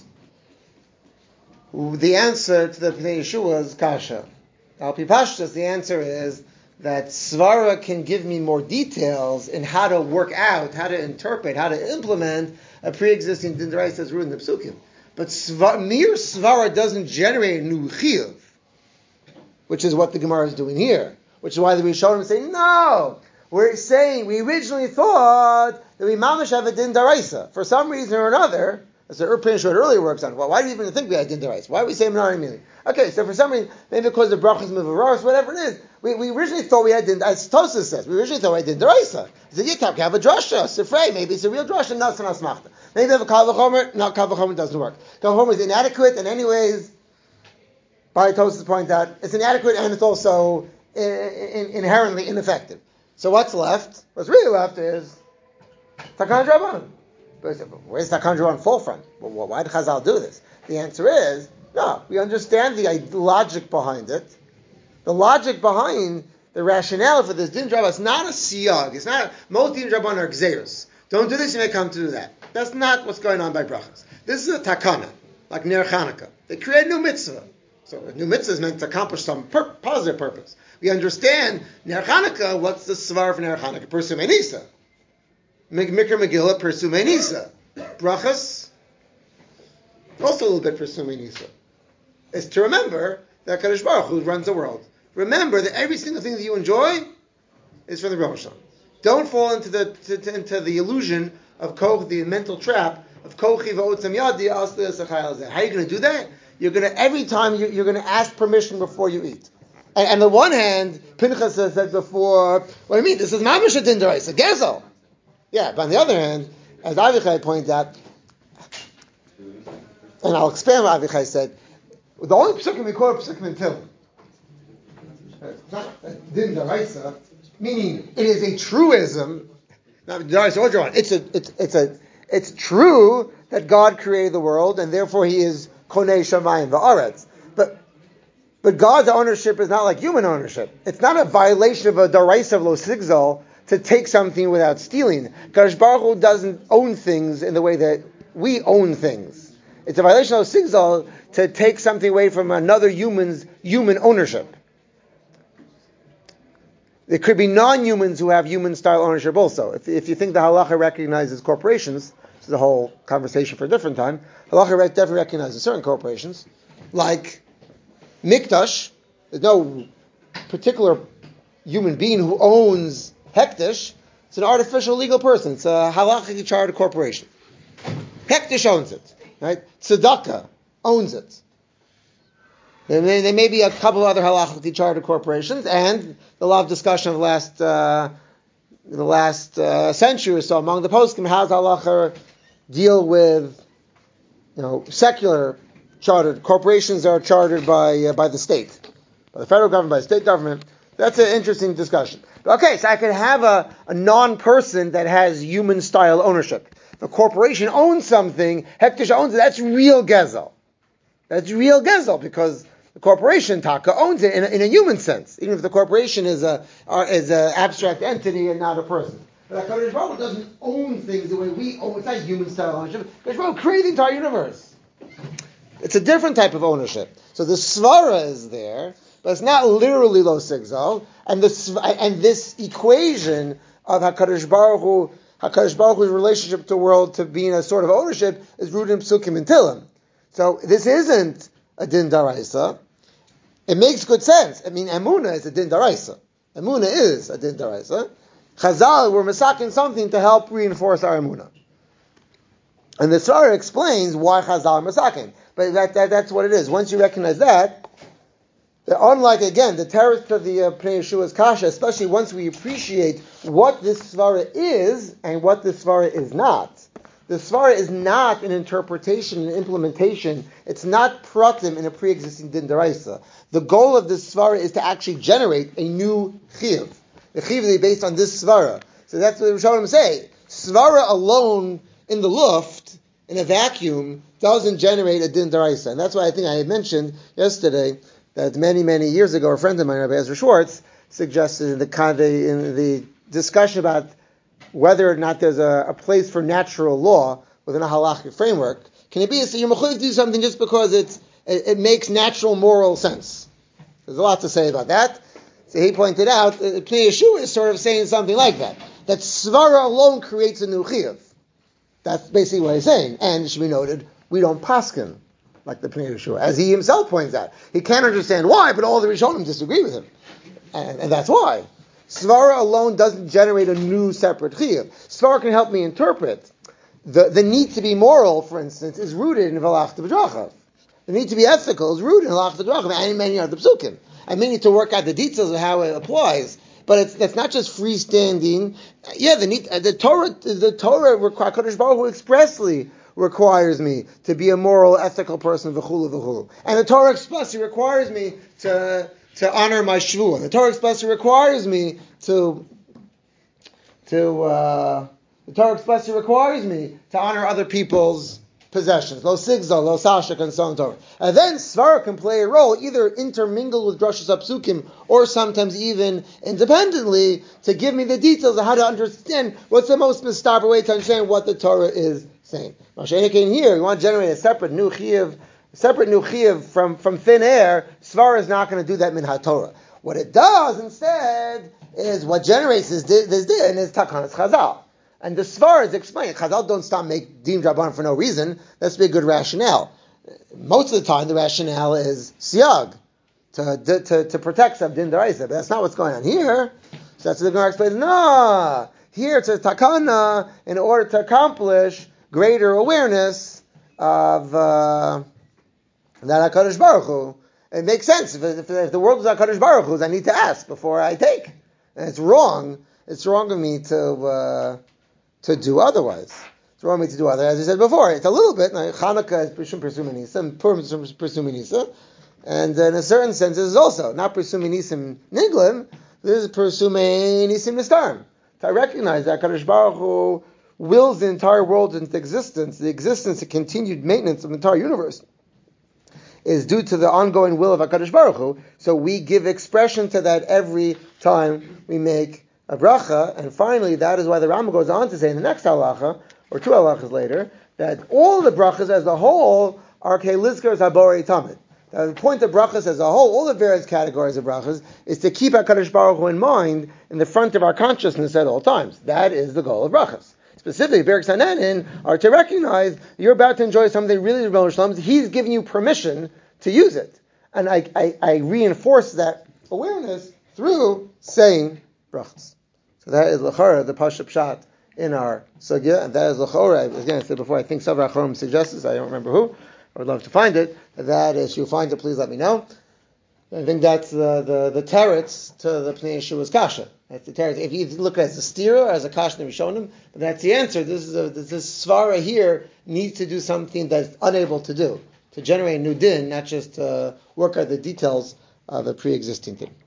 The answer to the Pnei Yeshua's kasha. Al pipashtas, the answer is that svara can give me more details in how to work out, how to interpret, how to implement a pre-existing din daraisa that's rooted in the psukim. But svar, mere svara doesn't generate a new chiyuv, which is what the Gemara is doing here. Which is why the Rishonim say, no, we're saying, we originally thought that we mamash have a din daraisa. For some reason or another, as the Ur Pinchot earlier works on, well, why do we even think we had din daraisa? Why do we say Menara immediately? Okay, so for some reason, maybe because the brachas mivaros, whatever it is, we, we originally thought we had din, as Tosas says, we originally thought we had din daraisa. He said, yeah, have a drasha, sifrei, maybe it's a real drasha, not an asmachta. Maybe they have a kal v'chomer, no, kal v'chomer doesn't work. Kal v'chomer is inadequate, and anyways, by Tosas point out, it's inadequate and it's also in, in, inherently ineffective. So what's left? What's really left is Takan Drabanan. Where's Takan Drabanan fall from? Well, why did Chazal do this? The answer is, no, we understand the logic behind it. The logic behind the rationale for this din Drabanan is not a siyag. It's not, most din Drabanan are gzeiros. Don't do this, you may come to do that. That's not what's going on by brachas. This is a takana, like Ner Chanukah. They create a new mitzvah. So a new mitzvah is meant to accomplish some pur- positive purpose. We understand Ner Chanukah, what's the svar for Ner Chanukah? Persumei Nisa. Mikra Megillah, Persumei Nisa. Brachas, also a little bit Persumei Nisa. It's to remember that Kadosh Baruch Hu runs the world. Remember that every single thing that you enjoy is from the Rosh Hashanah. Don't fall into the to, to, into the illusion of koch, the mental trap of kochi v'otzam yadi asli asachayal zeh. How are you going to do that? You're going to every time you're, you're going to ask permission before you eat. And, and on the one hand, Pinchas has said before, what do you mean? This is mamash a din daraisa, gezel. Yeah, but on the other hand, as Avichai pointed out, and I'll expand what Avichai said, the only psukim we quote are psukim in Tehillim. It's not a din daraisa, meaning it is a truism. Not daraisa or daraisa. It's a it's it's a it's true that God created the world and therefore He is konei shamayim va'aretz. But but God's ownership is not like human ownership. It's not a violation of a daraisa of lo sigzal to take something without stealing. Kadosh Baruch Hu doesn't own things in the way that we own things. It's a violation of lo sigzal to take something away from another human's human ownership. There could be non-humans who have human-style ownership also. If, if you think the halacha recognizes corporations, this is a whole conversation for a different time, halacha definitely recognizes certain corporations, like Mikdash. There's no particular human being who owns Hektish. It's an artificial legal person. It's a halachically chartered corporation. Hektish owns it. Right? Tzedakah owns it. There may, there may be a couple of other halachically chartered corporations, and a lot of discussion of the last uh, the last uh, century or so among the poskim. How does halacha deal with, you know, secular chartered corporations that are chartered by uh, by the state, by the federal government, by the state government? That's an interesting discussion. Okay, so I could have a, a non-person that has human-style ownership. If a corporation owns something, Hektish owns it, that's real gezel. That's real gezel, because the corporation, Taka, owns it in a, in a human sense, even if the corporation is a uh, is an abstract entity and not a person. But HaKadosh Baruch Hu doesn't own things the way we own. It's not human-style ownership. HaKadosh Baruch Hu created the entire universe. It's a different type of ownership. So the svara is there, but it's not literally lo sigzal. And this and this equation of HaKadosh Baruch Hu, HaKadosh Baruch Hu's relationship to the world to being a sort of ownership is rooted in psukim and Tehillim. So this isn't a din daraisa. It makes good sense. I mean, Emunah is a din daraisa. Emunah is a din daraisa. Chazal were masakin something to help reinforce our Emunah. And the Sarah explains why Chazal are masakin. But that, that, that's what it is. Once you recognize that, that unlike, again, the terrorist of the uh, Pnei Yeshua's Kasha, especially once we appreciate what this Svara is and what this Svara is not, The svara is not an interpretation and implementation. It's not pratim in a pre-existing din deraisa. The goal of this svara is to actually generate a new chiv. The chiv is based on this svara. So that's what the Rishonim say. Svara alone in the luft, in a vacuum, doesn't generate a din deraisa. And that's why I think I had mentioned yesterday that many, many years ago, a friend of mine, Rabbi Ezra Schwartz, suggested in the, in the discussion about whether or not there's a, a place for natural law within a halachic framework. Can it be so you're mechuyev to do something just because it's, it, it makes natural moral sense? There's a lot to say about that. So he pointed out that Pnei Yeshua is sort of saying something like that. That svara alone creates a new chiyuv. That's basically what he's saying. And it should be noted, we don't paskin like the Pnei Yeshua, as he himself points out. He can't understand why, but all the Rishonim disagree with him. And, and that's why. Svara alone doesn't generate a new separate chiyuv. Svara can help me interpret. The, the need to be moral, for instance, is rooted in Velach B'drachav. The need to be ethical is rooted in Velach B'drachav and many other psukim. I may need to work out the details of how it applies, but it's that's not just freestanding. Yeah, the need, the Torah, the Torah requires Kadosh Baruch Hu expressly requires me to be a moral, ethical person, v'chulu v'chulu, and the Torah expressly requires me to. to honor my shvuah. The Torah expressly requires me to, to, uh, the Torah expressly requires me to honor other people's possessions. Lo sigza, lo sashak, and so on and so forth. And then svara can play a role, either intermingled with drashas apsukim, or sometimes even independently, to give me the details of how to understand what's the most mistaber way to understand what the Torah is saying. Mashiach here, you want to generate a separate new chiyuv, separate new chiyuv from, from thin air. Svara is not going to do that min ha-Torah. What it does instead is what generates this this din is takanas chazal. And the svara is explained. Chazal don't stop make din drabanan for no reason. That's be a good rationale. Most of the time, the rationale is siyag to to to protect some din deraisa, but that's not what's going on here. So that's what the Gemara explains. No, here it's a takana in order to accomplish greater awareness of. Uh, That HaKadosh Baruch Hu, it makes sense. If, if, if the world is HaKadosh Baruch Hu's, I need to ask before I take. And it's wrong. It's wrong of me to uh, to do otherwise. It's wrong of me to do otherwise. As I said before, it's a little bit. Like, Hanukkah is Prishum Persuminisa, and Purim is Persuminisa. And in a certain sense, this is also not Persuminisim Niglim, this is Persuminisim Nistarim. To recognize that HaKadosh Baruch Hu wills the entire world into existence, the existence and continued maintenance of the entire universe is due to the ongoing will of HaKadosh Baruch Hu, so we give expression to that every time we make a bracha, and finally, that is why the Rambam goes on to say in the next halacha, or two halachas later, that all the brachas as a whole are kelizkar zabori tamid. The point of brachas as a whole, all the various categories of brachas, is to keep HaKadosh Baruch Hu in mind in the front of our consciousness at all times. That is the goal of brachas. Specifically, Berik Sananin are to recognize you're about to enjoy something really Rebbeinu. He's giving you permission to use it. And I, I, I reinforce that awareness through saying brachas. So that is l'chora, the Pashup Pshat in our sugya, and that is l'chora, again I said before, I think Savra Acharon suggests this, I don't remember who, I would love to find it. That is, you'll find it, please let me know. I think that's the the, the teretz to the Pnei Yeshua's kasha. That's the teretz. If you look at it as a stira, as a kasha in Rishonim, but that's the answer. This is a, this svara here needs to do something that's unable to do, to generate a new din, not just uh, work out the details of a pre-existing thing.